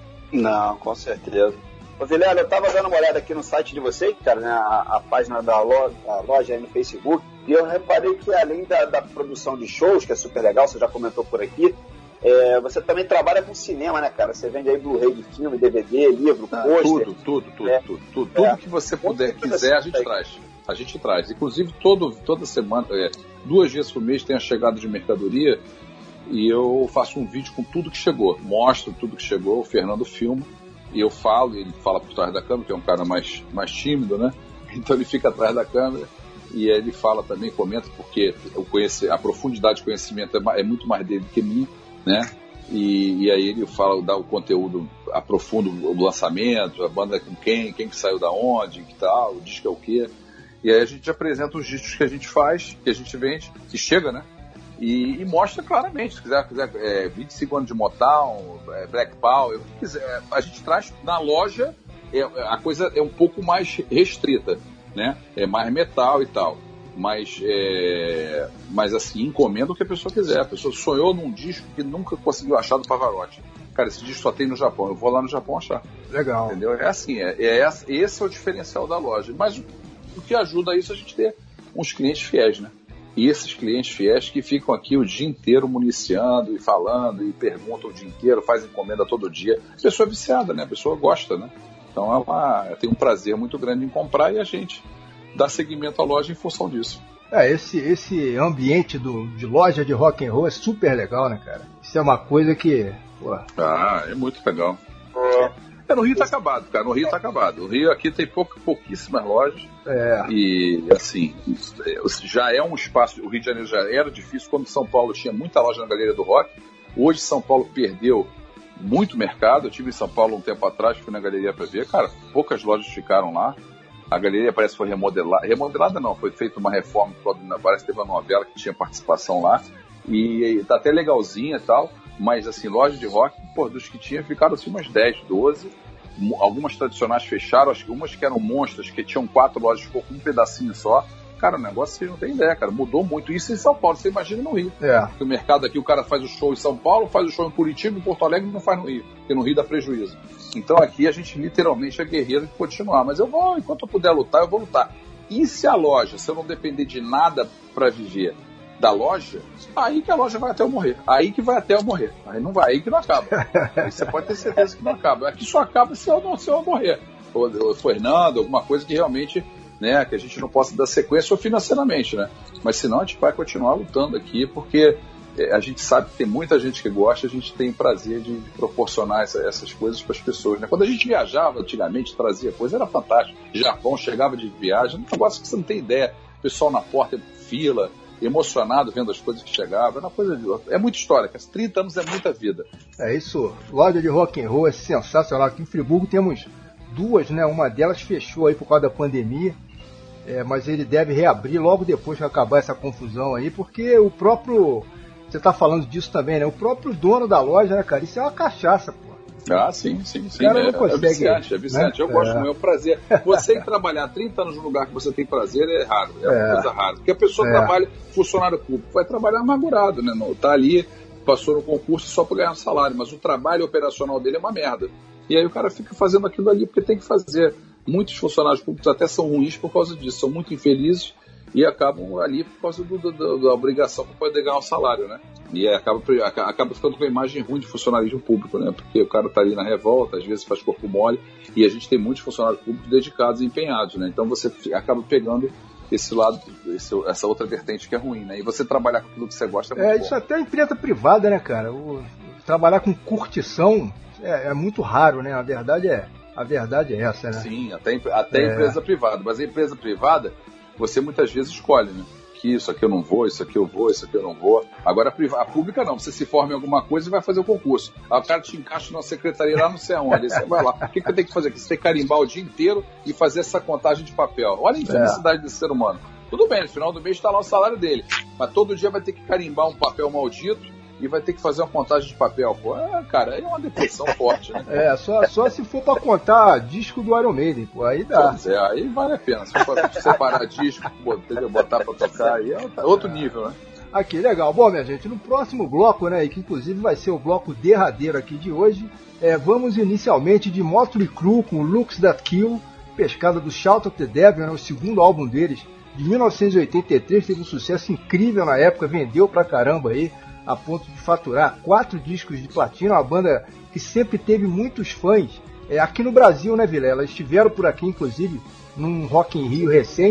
Não, com certeza. Ô Vilela, eu tava dando uma olhada aqui no site de vocês, cara, né, a, a página da loja, da loja aí no Facebook, e eu reparei que além da, da produção de shows, que é super legal, você já comentou por aqui, é, você também trabalha com cinema, né, cara? Você vende aí Blu-ray de filme, D V D, livro, ah, pôster. Tudo, tudo, tudo, é, tudo, tudo. Tudo é, que você puder, quiser, a gente traz. a gente traz. Inclusive, todo, toda semana, é, duas vezes por mês tem a chegada de mercadoria e eu faço um vídeo com tudo que chegou. Mostro tudo que chegou, o Fernando filma e eu falo, ele fala por trás da câmera, que é um cara mais, mais tímido, né? Então ele fica atrás da câmera e ele fala também, comenta, porque eu conheço, a profundidade de conhecimento é, é muito mais dele que minha, né? E, e aí ele fala, dá o conteúdo, aprofunda o lançamento, a banda é com quem, quem que saiu da onde, que tal, o disco é o quê. E aí a gente apresenta os discos que a gente faz, que a gente vende, que chega, né? E, e mostra claramente, se quiser, quiser é, vinte e cinco anos de Motown, é, Black Power, o que quiser. A gente traz na loja, é, a coisa é um pouco mais restrita, né? É mais metal e tal. Mas, é, mas assim, encomenda o que a pessoa quiser. A pessoa sonhou num disco que nunca conseguiu achar do Pavarotti. Cara, esse disco só tem no Japão. Eu vou lá no Japão achar. Legal. Entendeu? É assim, é, é, esse é o diferencial da loja. Mas o, o que ajuda a isso é a gente ter uns clientes fiéis, né? E esses clientes fiéis que ficam aqui o dia inteiro municiando e falando e perguntam o dia inteiro, fazem encomenda todo dia. A pessoa é viciada, né? A pessoa gosta, né? Então ela tem um prazer muito grande em comprar e a gente dá seguimento à loja em função disso. É, esse, esse ambiente do, de loja de rock and roll é super legal, né, cara? Isso é uma coisa que... Pô. Ah, é muito legal. É, no Rio tá acabado, cara. No Rio tá acabado. No Rio aqui tem pouca, pouquíssimas lojas. É. E, assim, já é um espaço... O Rio de Janeiro já era difícil. Quando São Paulo tinha muita loja na Galeria do Rock. Hoje São Paulo perdeu muito mercado. Eu estive em São Paulo um tempo atrás, fui na galeria para ver. Cara, poucas lojas ficaram lá. A galeria parece que foi remodelada. Remodelada não, foi feita uma reforma. Parece que teve uma novela que tinha participação lá. E tá até legalzinha e tal. Mas, assim, loja de rock, pô, dos que tinha, ficaram assim umas dez, doze. Algumas tradicionais fecharam. Acho que umas que eram monstros, que tinham quatro lojas, ficou com um pedacinho só. Cara, o negócio vocês não tem ideia, cara. Mudou muito. Isso em São Paulo, você imagina no Rio. É. Porque o mercado aqui, o cara faz o show em São Paulo, faz o show em Curitiba, em Porto Alegre, não faz no Rio. Porque no Rio dá prejuízo. Então aqui a gente literalmente é guerreiro de continuar. Mas eu vou, enquanto eu puder lutar, eu vou lutar. E se a loja, se eu não depender de nada para viver da loja, aí que a loja vai até eu morrer. Aí que vai até eu morrer. Aí não vai, aí que não acaba. Aí você pode ter certeza que não acaba. Aqui só acaba se eu não, se eu morrer. Ou o Fernando, alguma coisa que realmente... Né, que a gente não possa dar sequência ou financeiramente, né? Mas senão a gente vai continuar lutando aqui, porque a gente sabe que tem muita gente que gosta, a gente tem prazer de, de proporcionar essa, essas coisas para as pessoas, né? Quando a gente viajava antigamente, trazia coisa, era fantástico. Japão, chegava de viagem, um negócio que você não tem ideia. O pessoal na porta, fila, emocionado vendo as coisas que chegavam, era uma coisa de... é muita história, cara. trinta anos é muita vida. É isso, loja de rock and roll é sensacional. Aqui em Friburgo temos duas, né? Uma delas fechou aí por causa da pandemia. É, mas ele deve reabrir logo depois que acabar essa confusão aí, porque o próprio... Você tá falando disso também, né? O próprio dono da loja, né, cara? Isso é uma cachaça, pô. Ah, sim, sim, sim. O cara é, não consegue, é viciante, é viciante. Né? Eu gosto, é. é um prazer. Você ir trabalhar trinta anos num lugar que você tem prazer é raro, é, é. uma coisa rara. Porque a pessoa é. trabalha, funcionário público, vai trabalhar amargurado, né? Não, tá ali, passou no concurso só para ganhar um salário, mas o trabalho operacional dele é uma merda. E aí o cara fica fazendo aquilo ali porque tem que fazer. Muitos funcionários públicos até são ruins por causa disso, são muito infelizes e acabam ali por causa do, do, do, da obrigação para poder ganhar o salário, né? E aí acaba, acaba ficando com uma imagem ruim de funcionarismo público, né? Porque o cara está ali na revolta, às vezes faz corpo mole, e a gente tem muitos funcionários públicos dedicados e empenhados, né? Então você acaba pegando esse lado, esse, essa outra vertente que é ruim, né? E você trabalhar com aquilo que você gosta é muito É, bom. Isso até é empresa privada, né, cara? O, trabalhar com curtição é, é muito raro, né? A verdade é... A verdade é essa, né? Sim, até, até é. empresa privada. Mas a empresa privada, você muitas vezes escolhe, né? Que isso aqui eu não vou, isso aqui eu vou, isso aqui eu não vou. Agora a pública não, você se forma em alguma coisa e vai fazer o concurso. Aí o cara te encaixa numa secretaria lá não sei aonde, aí você vai lá. O que, que eu tenho que fazer aqui? Você tem que carimbar o dia inteiro e fazer essa contagem de papel. Olha a infelicidade é. desse ser humano. Tudo bem, no final do mês está lá o salário dele, mas todo dia vai ter que carimbar um papel maldito e vai ter que fazer uma contagem de papel. Pô, é, cara, é uma depressão forte, né? É, só, só se for pra contar disco do Iron Maiden, pô, aí dá. Pois é, aí vale a pena. Se for separar disco, botar pra tocar, aí é outro nível, né? Aqui, legal. Bom, minha gente, no próximo bloco, né, que inclusive vai ser o bloco derradeiro aqui de hoje, é, vamos inicialmente de Motley Crue com Looks That Kill, pescada do Shout of the Devil, né, o segundo álbum deles, de mil novecentos e oitenta e três, teve um sucesso incrível na época, vendeu pra caramba aí, a ponto de faturar quatro discos de platina, uma banda que sempre teve muitos fãs. É, aqui no Brasil, né, Vilela? Eles estiveram por aqui, inclusive, num Rock in Rio recente,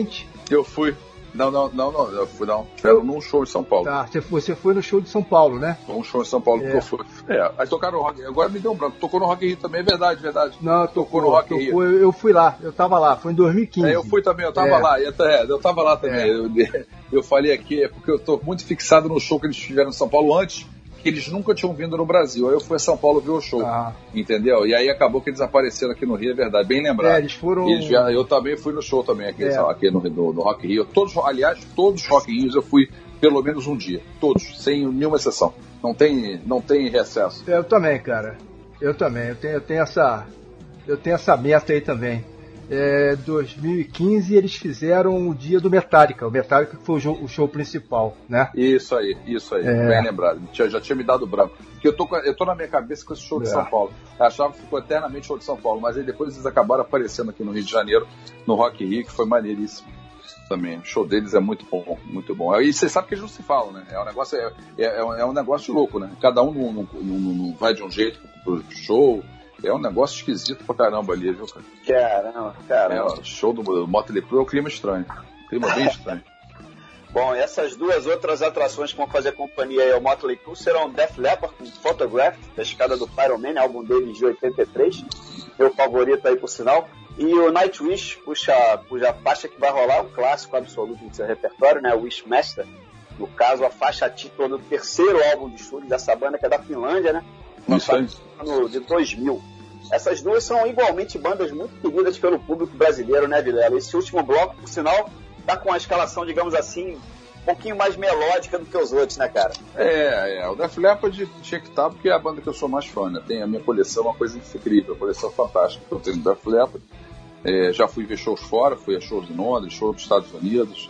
Eu fui. Não, não, não, não, eu fui não. Era num show em São Paulo. Tá, você foi, você foi no show de São Paulo, né? Um show em São Paulo É. que eu fui. É, aí tocaram no Rock. Agora me deu um branco. Tocou no Rock in Rio também, é verdade, verdade. Não, tocou, tocou no Rock in tocou, Rio. eu, eu fui lá, eu tava lá, foi em dois mil e quinze. É, eu fui também, eu tava É. lá. Eu, é, eu tava lá também. É. Eu, eu falei aqui, é porque eu tô muito fixado no show que eles fizeram em São Paulo antes, que eles nunca tinham vindo no Brasil. Aí eu fui a São Paulo ver o show. Ah. Entendeu? E aí acabou que eles apareceram aqui no Rio, é verdade, bem lembrado. É, eles foram- Eles vieram- eu também fui no show também aqui, É. sabe, aqui no, no, no Rock in Rio. Todos, aliás, todos os Rock in Rios eu fui pelo menos um dia. Todos, sem nenhuma exceção. Não tem, não tem recesso. Eu também, cara. Eu também. Eu tenho, eu tenho essa, eu tenho essa meta aí também. É, dois mil e quinze eles fizeram o dia do Metallica. O Metallica que foi o, jo- o show principal, né? Isso aí, isso aí, É. bem lembrado. Já, já tinha me dado branco. Porque eu tô, com- eu tô na minha cabeça com esse show de É. São Paulo. Eu achava que ficou eternamente show de São Paulo, mas aí depois eles acabaram aparecendo aqui no Rio de Janeiro, no Rock in Rio, que foi maneiríssimo também. O show deles é muito bom, muito bom. E você sabe que eles não se falam, né? É um negócio, é, é, é um negócio louco, né? Cada um não, não, não, não vai de um jeito pro show. É um negócio esquisito pra caramba ali, viu, cara? Caramba, É, caramba. o show do Motley Crue é um clima estranho. Clima bem estranho. Bom, essas duas outras atrações que vão fazer companhia aí ao Motley Crue serão Def Leppard com Photograph, da escada do Pyromania, álbum deles de oitenta e três, meu favorito aí por sinal. E o Nightwish puxa, puxa a faixa que vai rolar, um clássico absoluto do seu repertório, né? O Wishmaster. No caso, a faixa título do terceiro álbum de estúdio dessa banda, que é da Finlândia, né? Isso aí. No ano de dois mil. Essas duas são igualmente bandas muito queridas pelo público brasileiro, né, Vilela? Esse último bloco, por sinal, tá com a escalação, digamos assim, um pouquinho mais melódica do que os outros, né, cara? É, é, o Def Leppard tinha que estar porque é a banda que eu sou mais fã, né? Tem a minha coleção, uma coisa incrível, uma coleção fantástica. Eu tenho Def Leppard, é, já fui ver shows fora, fui a shows em Londres, shows nos Estados Unidos,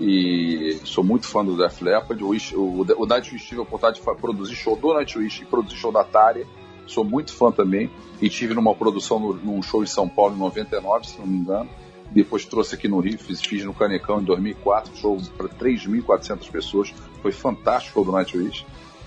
e sou muito fã do Def Leppard. O, o, o Nightwish tive a oportunidade de produzir show do Nightwish e produzir show da Tária, sou muito fã também, e tive numa produção no, num show em São Paulo em noventa e nove, se não me engano. Depois trouxe aqui no Rio, fiz, fiz no Canecão em dois mil e quatro, show para três mil e quatrocentas pessoas. Foi fantástico o do Nightwish.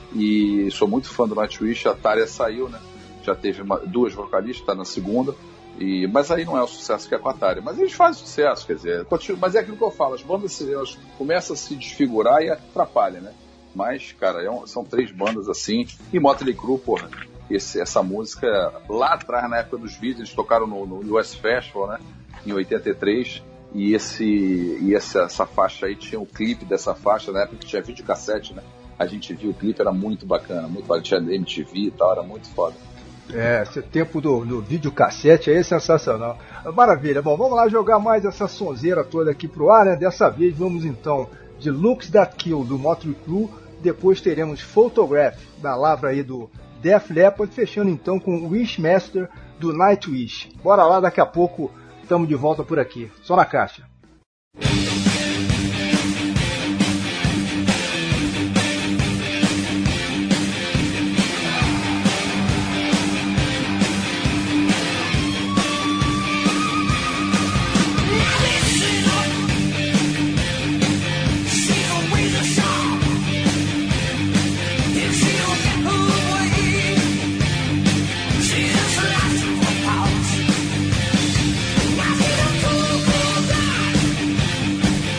E sou muito fã do Nightwish. A Tária saiu, né? Já teve uma, duas vocalistas, está na segunda. E, mas aí não é o sucesso que é com a Tária. Mas eles fazem sucesso, quer dizer. Continua, mas é aquilo que eu falo: as bandas elas começam a se desfigurar e atrapalham, né? Mas, cara, é um, são três bandas assim. E Motley Crue, porra, esse, essa música lá atrás, na época dos vídeos, eles tocaram no, no U S Festival, né? Em oitenta e três, e, esse, e essa, essa faixa aí tinha o clipe dessa faixa, na época que tinha videocassete, né? A gente viu o clipe, era muito bacana, muito bacana, tinha M T V e tal, era muito foda. É, esse tempo do, do videocassete aí é sensacional. Maravilha, bom, vamos lá jogar mais essa sonzeira toda aqui pro ar, né? Dessa vez vamos então de Looks That Kill, do Motley Crue, depois teremos Photograph, da lavra aí do Def Leppard, fechando então com Wishmaster, do Nightwish. Bora lá, daqui a pouco estamos de volta por aqui. Só na caixa. She's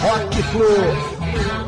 Rock Flu.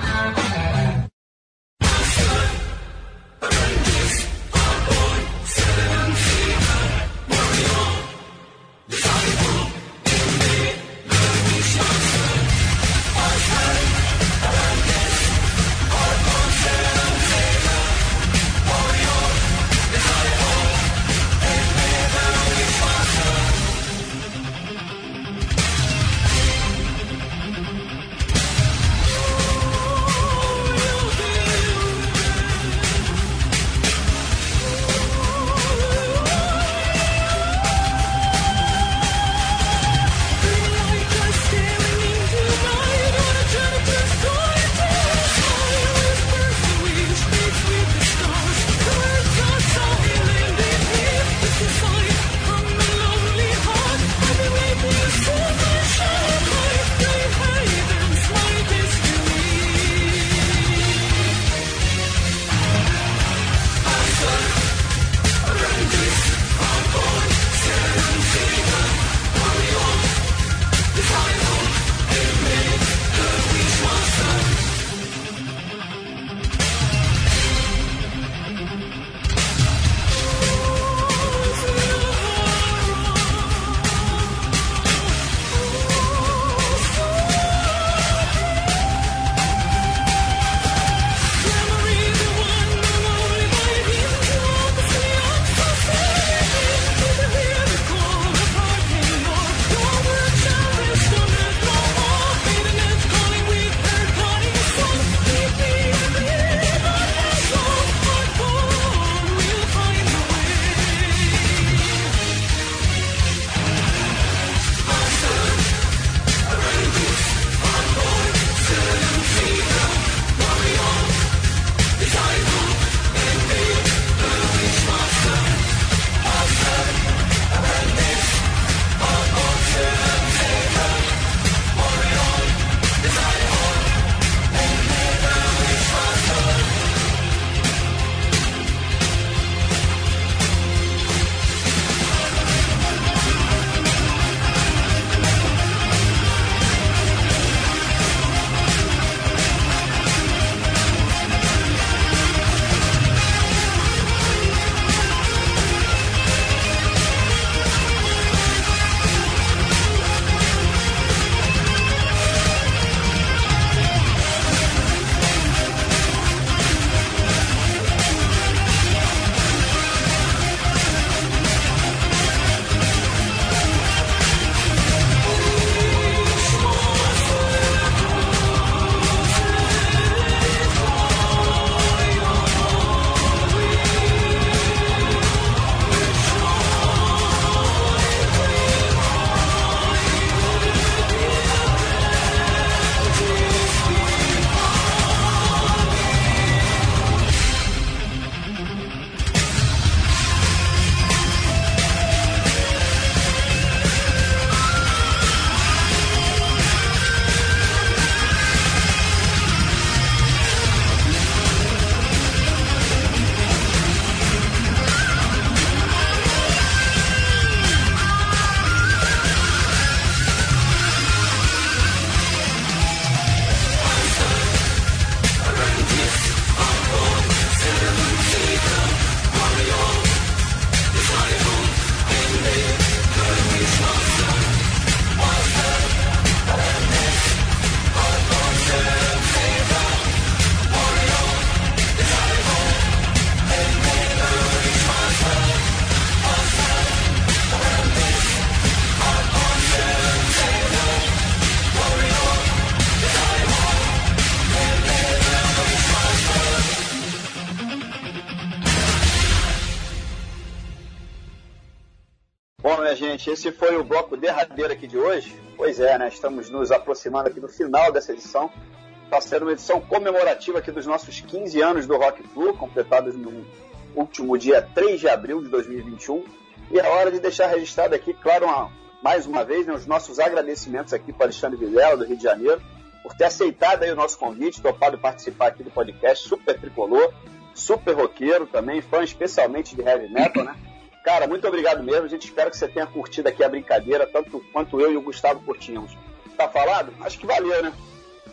Bom, minha gente, esse foi o bloco derradeiro aqui de hoje. Pois é, né? Estamos nos aproximando aqui do final dessa edição. Está sendo uma edição comemorativa aqui dos nossos quinze anos do Rock Flu, completados no último dia três de abril de dois mil e vinte e um. E é hora de deixar registrado aqui, claro, uma, mais uma vez, né, os nossos agradecimentos aqui para Alexandre Vilela, do Rio de Janeiro, por ter aceitado aí o nosso convite, topado participar aqui do podcast, super tricolor, super roqueiro também, fã especialmente de heavy metal, né? Cara, muito obrigado mesmo, a gente espera que você tenha curtido aqui a brincadeira, tanto quanto eu e o Gustavo curtimos. Tá falado? Acho que valeu, né?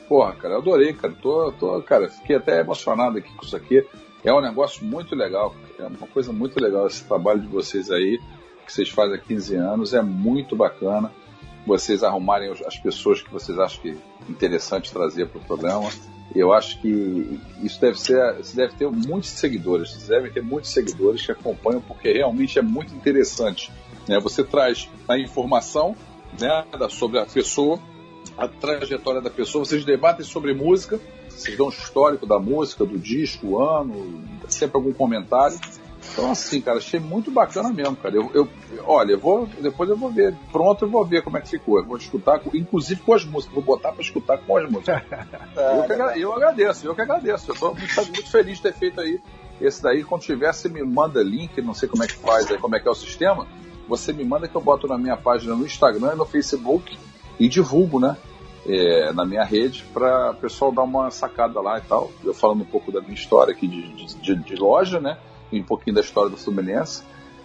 Porra, cara, eu adorei, cara. Tô, tô, cara, fiquei até emocionado aqui com isso aqui. É um negócio muito legal, é uma coisa muito legal esse trabalho de vocês aí, que vocês fazem há quinze anos, é muito bacana. Vocês arrumarem as pessoas que vocês acham que é interessante trazer para o programa. Eu acho que isso deve ser, isso deve ter muitos seguidores, vocês devem ter muitos seguidores que acompanham, porque realmente é muito interessante, né? Você traz a informação, né, sobre a pessoa, a trajetória da pessoa, vocês debatem sobre música, vocês dão um histórico da música, do disco, o ano, sempre algum comentário. Então, assim, cara, achei muito bacana mesmo, cara. Eu, eu, olha, eu vou, depois eu vou ver, pronto, eu vou ver como é que ficou. Eu vou escutar, inclusive com as músicas, vou botar para escutar com as músicas. eu, que, eu agradeço, eu que agradeço. Eu estou muito, muito feliz de ter feito aí esse daí. Quando tiver, você me manda link, não sei como é que faz, aí, como é que é o sistema. Você me manda que eu boto na minha página no Instagram e no Facebook e divulgo, né? É, na minha rede, para o pessoal dar uma sacada lá e tal. Eu falando um pouco da minha história aqui de, de, de loja, né? E um pouquinho da história do Fluminense.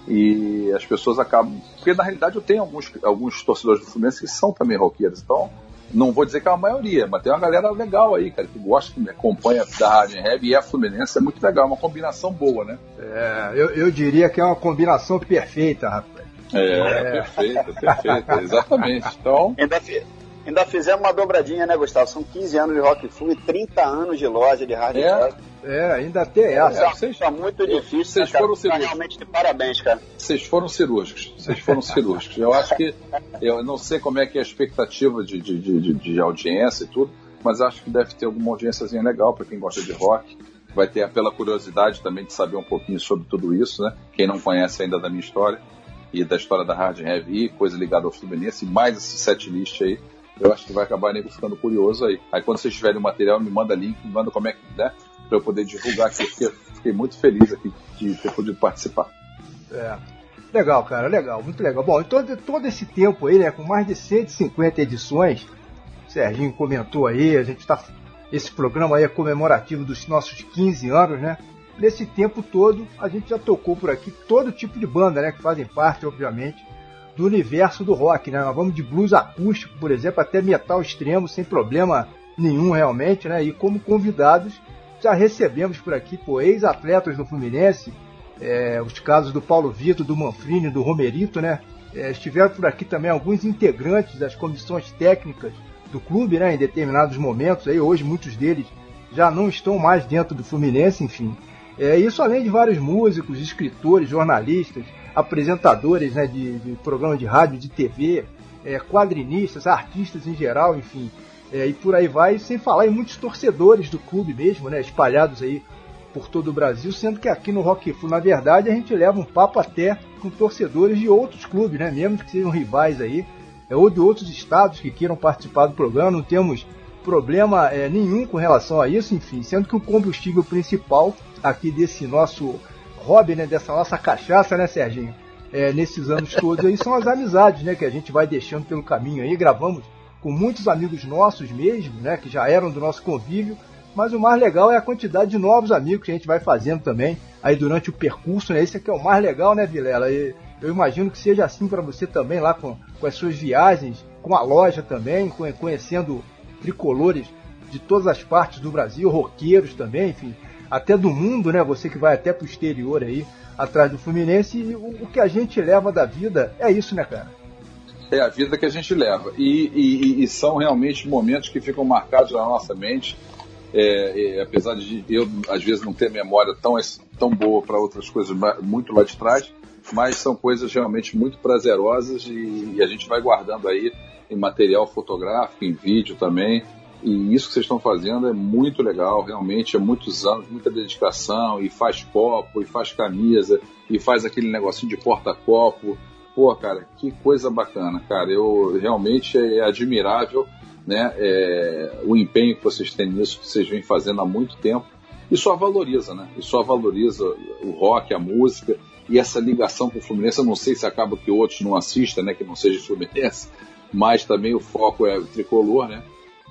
E as pessoas acabam... Porque na realidade eu tenho alguns, alguns torcedores do Fluminense que são também roqueiros. Então, não vou dizer que é a maioria, mas tem uma galera legal aí, cara, que gosta, que me acompanha da Rádio Heavy e é Fluminense. É muito legal, é uma combinação boa, né? É, eu, eu diria que é uma combinação perfeita, rapaz. É, é. perfeita, perfeita, exatamente. Então... Ainda, fi, ainda fizemos uma dobradinha, né, Gustavo? São quinze anos de Rock Flu e trinta anos de loja de Rádio é. Heavy. É, ainda tem essa. É, vocês, é muito difícil, vocês né, foram cirúrgicos. Realmente de parabéns, cara. Vocês foram cirúrgicos. Vocês foram cirúrgicos. Eu acho que, eu não sei como é que é a expectativa de, de, de, de audiência e tudo, mas acho que deve ter alguma audiênciazinha legal para quem gosta de rock. Vai ter pela curiosidade também de saber um pouquinho sobre tudo isso, né? Quem não conhece ainda da minha história e da história da Rádio Heavy, coisa ligada ao Fluminense, e mais esse set list aí, eu acho que vai acabar nego ficando curioso aí. Aí quando vocês tiverem o material, me manda link, me manda como é que, né? Para eu poder divulgar aqui, porque fiquei muito feliz aqui de ter podido participar. É, legal, cara, legal, muito legal. Bom, todo, todo esse tempo aí, né, com mais de cento e cinquenta edições, o Serginho comentou aí, a gente tá, esse programa aí é comemorativo dos nossos quinze anos, né? Nesse tempo todo, a gente já tocou por aqui todo tipo de banda, né, que fazem parte, obviamente, do universo do rock, né? Nós vamos de blues acústico, por exemplo, até metal extremo, sem problema nenhum realmente, né? E como convidados, já recebemos por aqui, pô, ex-atletas do Fluminense, é, os casos do Paulo Vitor, do Manfrini, do Romerito, né? É, estiveram por aqui também alguns integrantes das comissões técnicas do clube, né? Em determinados momentos, aí hoje muitos deles já não estão mais dentro do Fluminense, enfim. É, isso além de vários músicos, escritores, jornalistas, apresentadores, né, de, de programas de rádio, de T V, é, quadrinistas, artistas em geral, enfim. É, e por aí vai, sem falar em muitos torcedores do clube mesmo, né, espalhados aí por todo o Brasil, sendo que aqui no Rock Flu, na verdade, a gente leva um papo até com torcedores de outros clubes, né, mesmo que sejam rivais aí, é, ou de outros estados que queiram participar do programa. Não temos problema é, nenhum com relação a isso, enfim, sendo que o combustível principal aqui desse nosso hobby, né, dessa nossa cachaça, né, Serginho, é, nesses anos todos aí são as amizades, né, que a gente vai deixando pelo caminho aí. Gravamos com muitos amigos nossos mesmo, né, que já eram do nosso convívio, mas o mais legal é a quantidade de novos amigos que a gente vai fazendo também aí durante o percurso, né? Esse aqui é o mais legal, né, Vilela? E eu imagino que seja assim para você também lá com, com as suas viagens, com a loja também, conhecendo tricolores de todas as partes do Brasil, roqueiros também, enfim, até do mundo, né? Você que vai até pro exterior aí, atrás do Fluminense, e o, o que a gente leva da vida é isso, né, cara? É a vida que a gente leva. E, e, e são realmente momentos que ficam marcados na nossa mente. É, é, apesar de eu, às vezes, não ter memória tão, tão boa para outras coisas muito lá de trás, mas são coisas realmente muito prazerosas e, e a gente vai guardando aí em material fotográfico, em vídeo também. E isso que vocês estão fazendo é muito legal, realmente, há muitos anos, muita dedicação, e faz copo, e faz camisa, e faz aquele negocinho de porta-copo. Pô, cara, que coisa bacana, cara. Eu realmente é admirável, né, é, o empenho que vocês têm nisso, que vocês vêm fazendo há muito tempo, e só valoriza, né? E só valoriza o rock, a música, e essa ligação com o Fluminense. Eu não sei se acaba que outros não assistam, né, que não seja Fluminense, mas também o foco é o tricolor, né?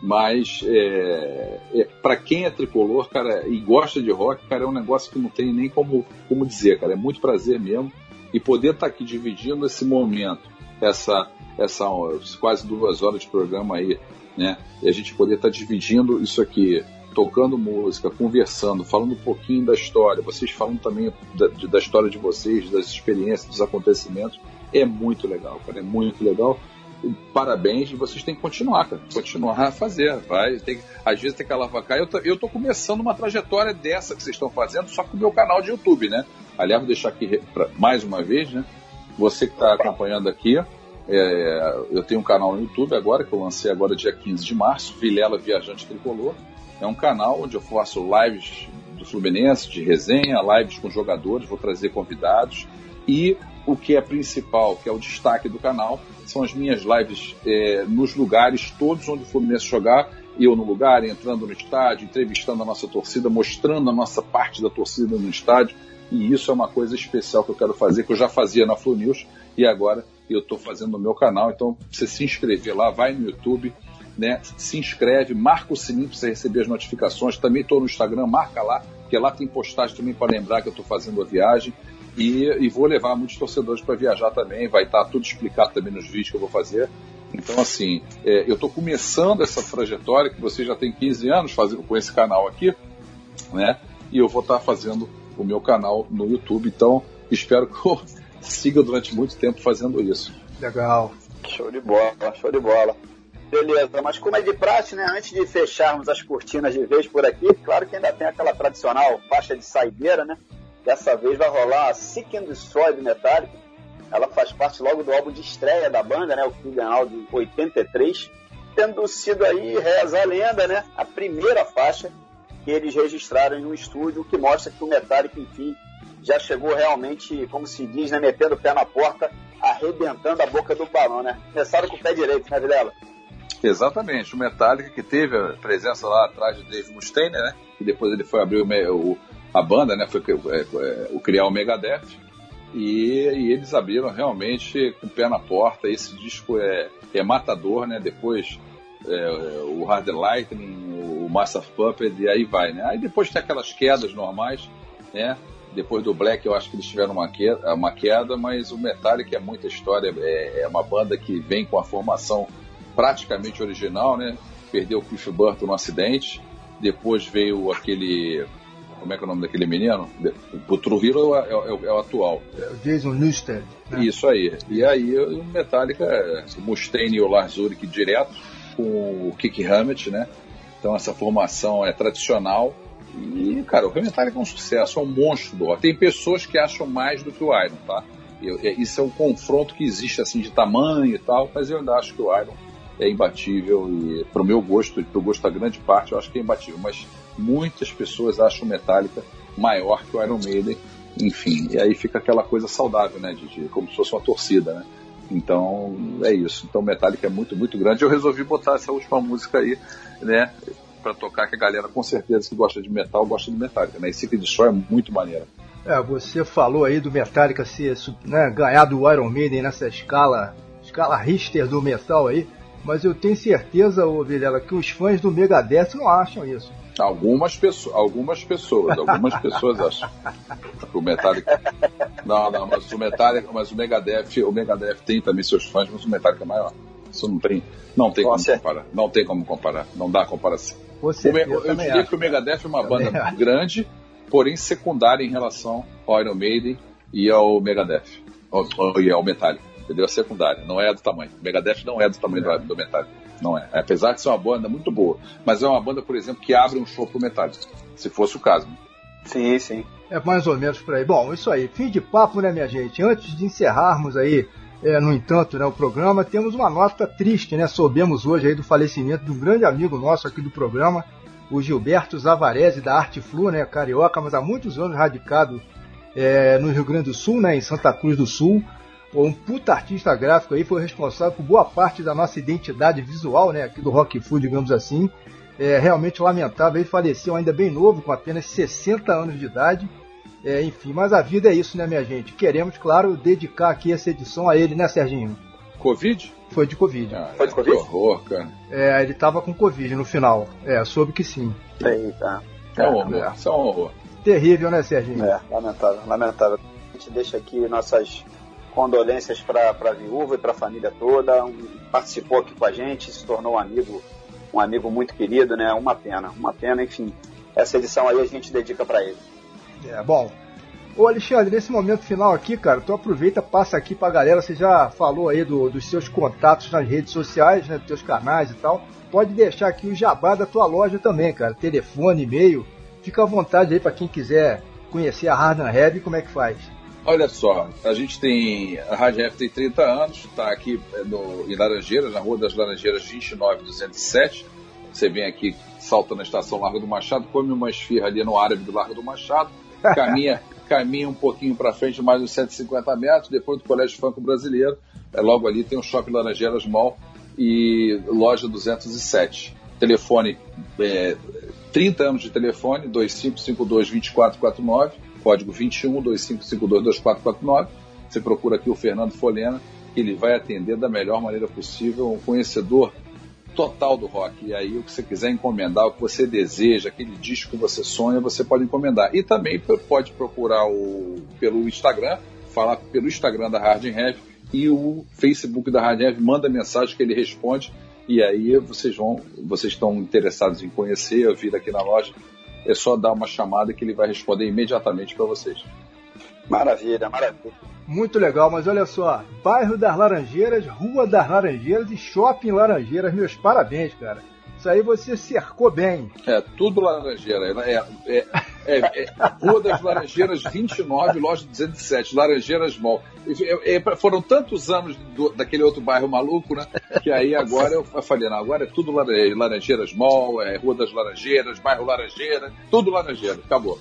Mas é, é, para quem é tricolor, cara, e gosta de rock, cara, é um negócio que não tem nem como, como dizer, cara. É muito prazer mesmo. E poder estar aqui dividindo esse momento, essa, essa quase duas horas de programa aí, né? E a gente poder estar dividindo isso aqui, tocando música, conversando, falando um pouquinho da história, vocês falando também da, da história de vocês, das experiências, dos acontecimentos, é muito legal, cara, é muito legal. Parabéns, e vocês têm que continuar, cara, continuar a fazer, vai, tem, às vezes tem que alavancar. Eu tô, eu tô começando uma trajetória dessa que vocês estão fazendo, só com o meu canal de YouTube, né? Aliás, vou deixar aqui pra, mais uma vez, né? Você que está acompanhando aqui, é, eu tenho um canal no YouTube agora, que eu lancei agora dia quinze de março, Vilela Viajante Tricolor. É um canal onde eu faço lives do Fluminense, de resenha, lives com jogadores, vou trazer convidados. E o que é principal, que é o destaque do canal, são as minhas lives é, nos lugares todos onde o Fluminense jogar, eu no lugar, entrando no estádio, entrevistando a nossa torcida, mostrando a nossa parte da torcida no estádio. E isso é uma coisa especial que eu quero fazer, que eu já fazia na Flu News e agora eu estou fazendo no meu canal. Então, você se inscrever lá, vai no YouTube, né, se inscreve, marca o sininho para você receber as notificações. Também estou no Instagram, marca lá, porque lá tem postagem também para lembrar que eu estou fazendo a viagem. E, e vou levar muitos torcedores para viajar também, vai estar tudo explicado também nos vídeos que eu vou fazer. Então, assim, é, eu estou começando essa trajetória, que você já tem quinze anos fazendo com esse canal aqui, né? E eu vou estar fazendo o meu canal no YouTube. Então, espero que eu siga durante muito tempo fazendo isso. Legal. Show de bola, show de bola. Beleza, mas como é de praxe, né? Antes de fecharmos as cortinas de vez por aqui, claro que ainda tem aquela tradicional faixa de saideira, né? Dessa vez vai rolar a Seek and Destroy do Metallica. Ela faz parte logo do álbum de estreia da banda, né? O Kill Them All de oitenta e três. Tendo sido aí, reza a lenda, né? A primeira faixa que eles registraram em um estúdio, que mostra que o Metallica, enfim, já chegou realmente, como se diz, né? Metendo o pé na porta, arrebentando a boca do balão, né? Começaram com o pé direito, né, Vilela? Exatamente. O Metallica, que teve a presença lá atrás de Dave Mustaine, né? Que depois ele foi abrir o... o a banda, né, foi é, é, o criar o Megadeth, e, e eles abriram realmente com o pé na porta. Esse disco é, é matador, né, depois é, o Hard Lightning, o Master of Puppets, e aí vai, né, aí depois tem aquelas quedas normais, né, depois do Black eu acho que eles tiveram uma queda, uma queda, mas o Metallica é muita história, é, é uma banda que vem com a formação praticamente original, né, perdeu o Cliff Burton no acidente, depois veio aquele... Como é que é o nome daquele menino? O Trujillo é, é, é, é o atual. É o Jason Newsted. Né? Isso aí. E aí o Metallica, o Mustaine e o Lars Ulrich direto, com o Kirk Hammett, né? Então essa formação é tradicional. E, cara, o Metallica é um sucesso, é um monstro do rock. Tem pessoas que acham mais do que o Iron, tá? Eu, é, isso é um confronto que existe, assim, de tamanho e tal, mas eu ainda acho que o Iron é imbatível, e pro meu gosto, e pro gosto da grande parte, eu acho que é imbatível, mas muitas pessoas acham o Metallica maior que o Iron Maiden, enfim, e aí fica aquela coisa saudável, né, de, de como se fosse uma torcida, né, então é isso. Então o Metallica é muito, muito grande. Eu resolvi botar essa última música aí, né, pra tocar, que a galera com certeza que gosta de metal, gosta de Metallica, né, e Seek and Destroy é muito maneiro. É, você falou aí do Metallica ser, né, ganhar do Iron Maiden nessa escala, escala Richter do metal aí, mas eu tenho certeza, ô Vilela, que os fãs do Megadeth não acham isso. Algumas pessoas, algumas pessoas, algumas pessoas acham. O Metallica. Não, não, mas o Metallica, mas o Megadeth, o Megadeth tem também seus fãs, mas o Metallica é maior. Isso não tem, não tem como comparar. Não tem como comparar. Não dá comparação. Você, o, eu, eu diria acho. que o Megadeth é uma banda também grande, porém secundária em relação ao Iron Maiden e ao Megadeth. E ao Metallica. Entendeu? A secundária, não é do tamanho. O Megadeth não é do tamanho é. do, do Metallica. Não é. Apesar de ser uma banda muito boa. Mas é uma banda, por exemplo, que abre um show pro Metallica. Se fosse o caso. Sim, sim. É mais ou menos por aí. Bom, isso aí. Fim de papo, né, minha gente? Antes de encerrarmos aí, é, no entanto, né, o programa, temos uma nota triste, né? Soubemos hoje aí do falecimento de um grande amigo nosso aqui do programa, o Gilberto Zavarese, da Arte Flu, né? Carioca, mas há muitos anos radicado é, no Rio Grande do Sul, né? Em Santa Cruz do Sul. Um puta artista gráfico aí, foi responsável por boa parte da nossa identidade visual, né, aqui do Rock Flu, digamos assim. É realmente lamentável, ele faleceu ainda bem novo, com apenas sessenta anos de idade. É, enfim, mas a vida é isso, né, minha gente? Queremos, claro, dedicar aqui essa edição a ele, né, Serginho? Covid? Foi de Covid. Ah, foi de Covid? Que horror, cara. É, ele tava com Covid no final. É, soube que sim. Eita. É um horror, é. Isso é um horror. Terrível, né, Serginho? É, lamentável, lamentável. A gente deixa aqui nossas condolências para a viúva e para a família toda. Um, participou aqui com a gente, se tornou um amigo um amigo muito querido, né? Uma pena, uma pena, enfim. Essa edição aí a gente dedica para ele. É, bom. Ô Alexandre, nesse momento final aqui, cara, tu aproveita, passa aqui pra galera, você já falou aí do, dos seus contatos nas redes sociais, né, dos teus canais e tal, pode deixar aqui o jabá da tua loja também, cara, telefone, e-mail, fica à vontade aí pra quem quiser conhecer a Hard and Heavy, como é que faz? Olha só, a gente tem, a Hard and Heavy tem trinta anos, está aqui no, em Laranjeiras, na Rua das Laranjeiras vinte e nove duzentos e sete, você vem aqui, salta na estação Largo do Machado, come uma esfirra ali no árabe do Largo do Machado, caminha... caminha um pouquinho para frente, mais uns cento e cinquenta metros, depois do Colégio Franco Brasileiro, é, logo ali tem o Shopping Laranjeiras Mall e loja duzentos e sete. Telefone, é, trinta anos de telefone, dois cinco cinco dois, dois quatro quatro nove, código vinte e um, dois cinco cinco dois, dois quatro quatro nove. Você procura aqui o Fernando Folena, ele vai atender da melhor maneira possível, um conhecedor total do rock. E aí o que você quiser encomendar, o que você deseja, aquele disco que você sonha, você pode encomendar. E também pode procurar o, pelo Instagram, falar pelo Instagram da Hard and Heavy e o Facebook da Hard and Heavy, manda mensagem que ele responde, e aí vocês vão, vocês estão interessados em conhecer, vir aqui na loja, é só dar uma chamada que ele vai responder imediatamente para vocês. Maravilha, maravilha. Muito legal, mas olha só, bairro das Laranjeiras, Rua das Laranjeiras e Shopping Laranjeiras, meus parabéns, cara. Isso aí você cercou bem. É, tudo Laranjeira. É, é, é, é Rua das Laranjeiras vinte e nove, loja duzentos e sete, Laranjeiras Mall. É, é, foram tantos anos do, daquele outro bairro maluco, né? Que aí agora eu falei, não, agora é tudo Laranjeiras Mall, é Rua das Laranjeiras, bairro Laranjeira, tudo Laranjeira, acabou.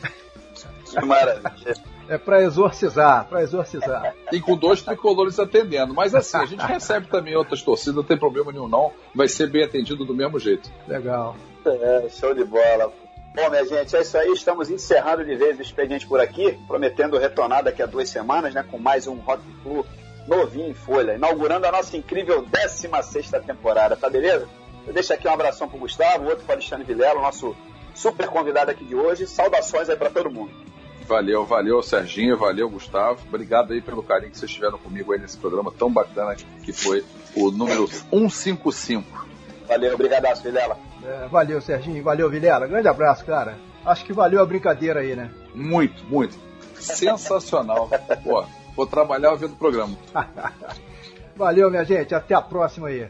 Que maravilha. É pra exorcizar, pra exorcizar. E com dois tricolores atendendo. Mas assim, a gente recebe também outras torcidas, não tem problema nenhum não. Vai ser bem atendido do mesmo jeito. Legal. É, show de bola. Bom, minha gente, é isso aí. Estamos encerrando de vez o expediente por aqui, prometendo retornar daqui a duas semanas, né, com mais um Rock Flu novinho em folha, inaugurando a nossa incrível décima sexta temporada, tá beleza? Eu deixo aqui um abração pro Gustavo, outro pro Alexandre Vilela, nosso super convidado aqui de hoje. Saudações aí pra todo mundo. Valeu, valeu, Serginho, valeu, Gustavo. Obrigado aí pelo carinho que vocês tiveram comigo aí nesse programa tão bacana que foi o número cento e cinquenta e cinco. Valeu, obrigadaço, Vilela. É, valeu, Serginho, valeu, Vilela. Grande abraço, cara. Acho que valeu a brincadeira aí, né? Muito, muito. Sensacional. Pô, vou trabalhar ouvindo o programa. Valeu, minha gente. Até a próxima aí.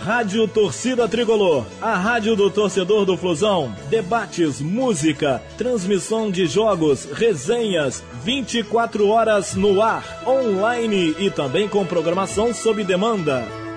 Rádio Torcida Tricolor, a rádio do torcedor do Flusão. Debates, música, transmissão de jogos, resenhas, vinte e quatro horas no ar, online e também com programação sob demanda.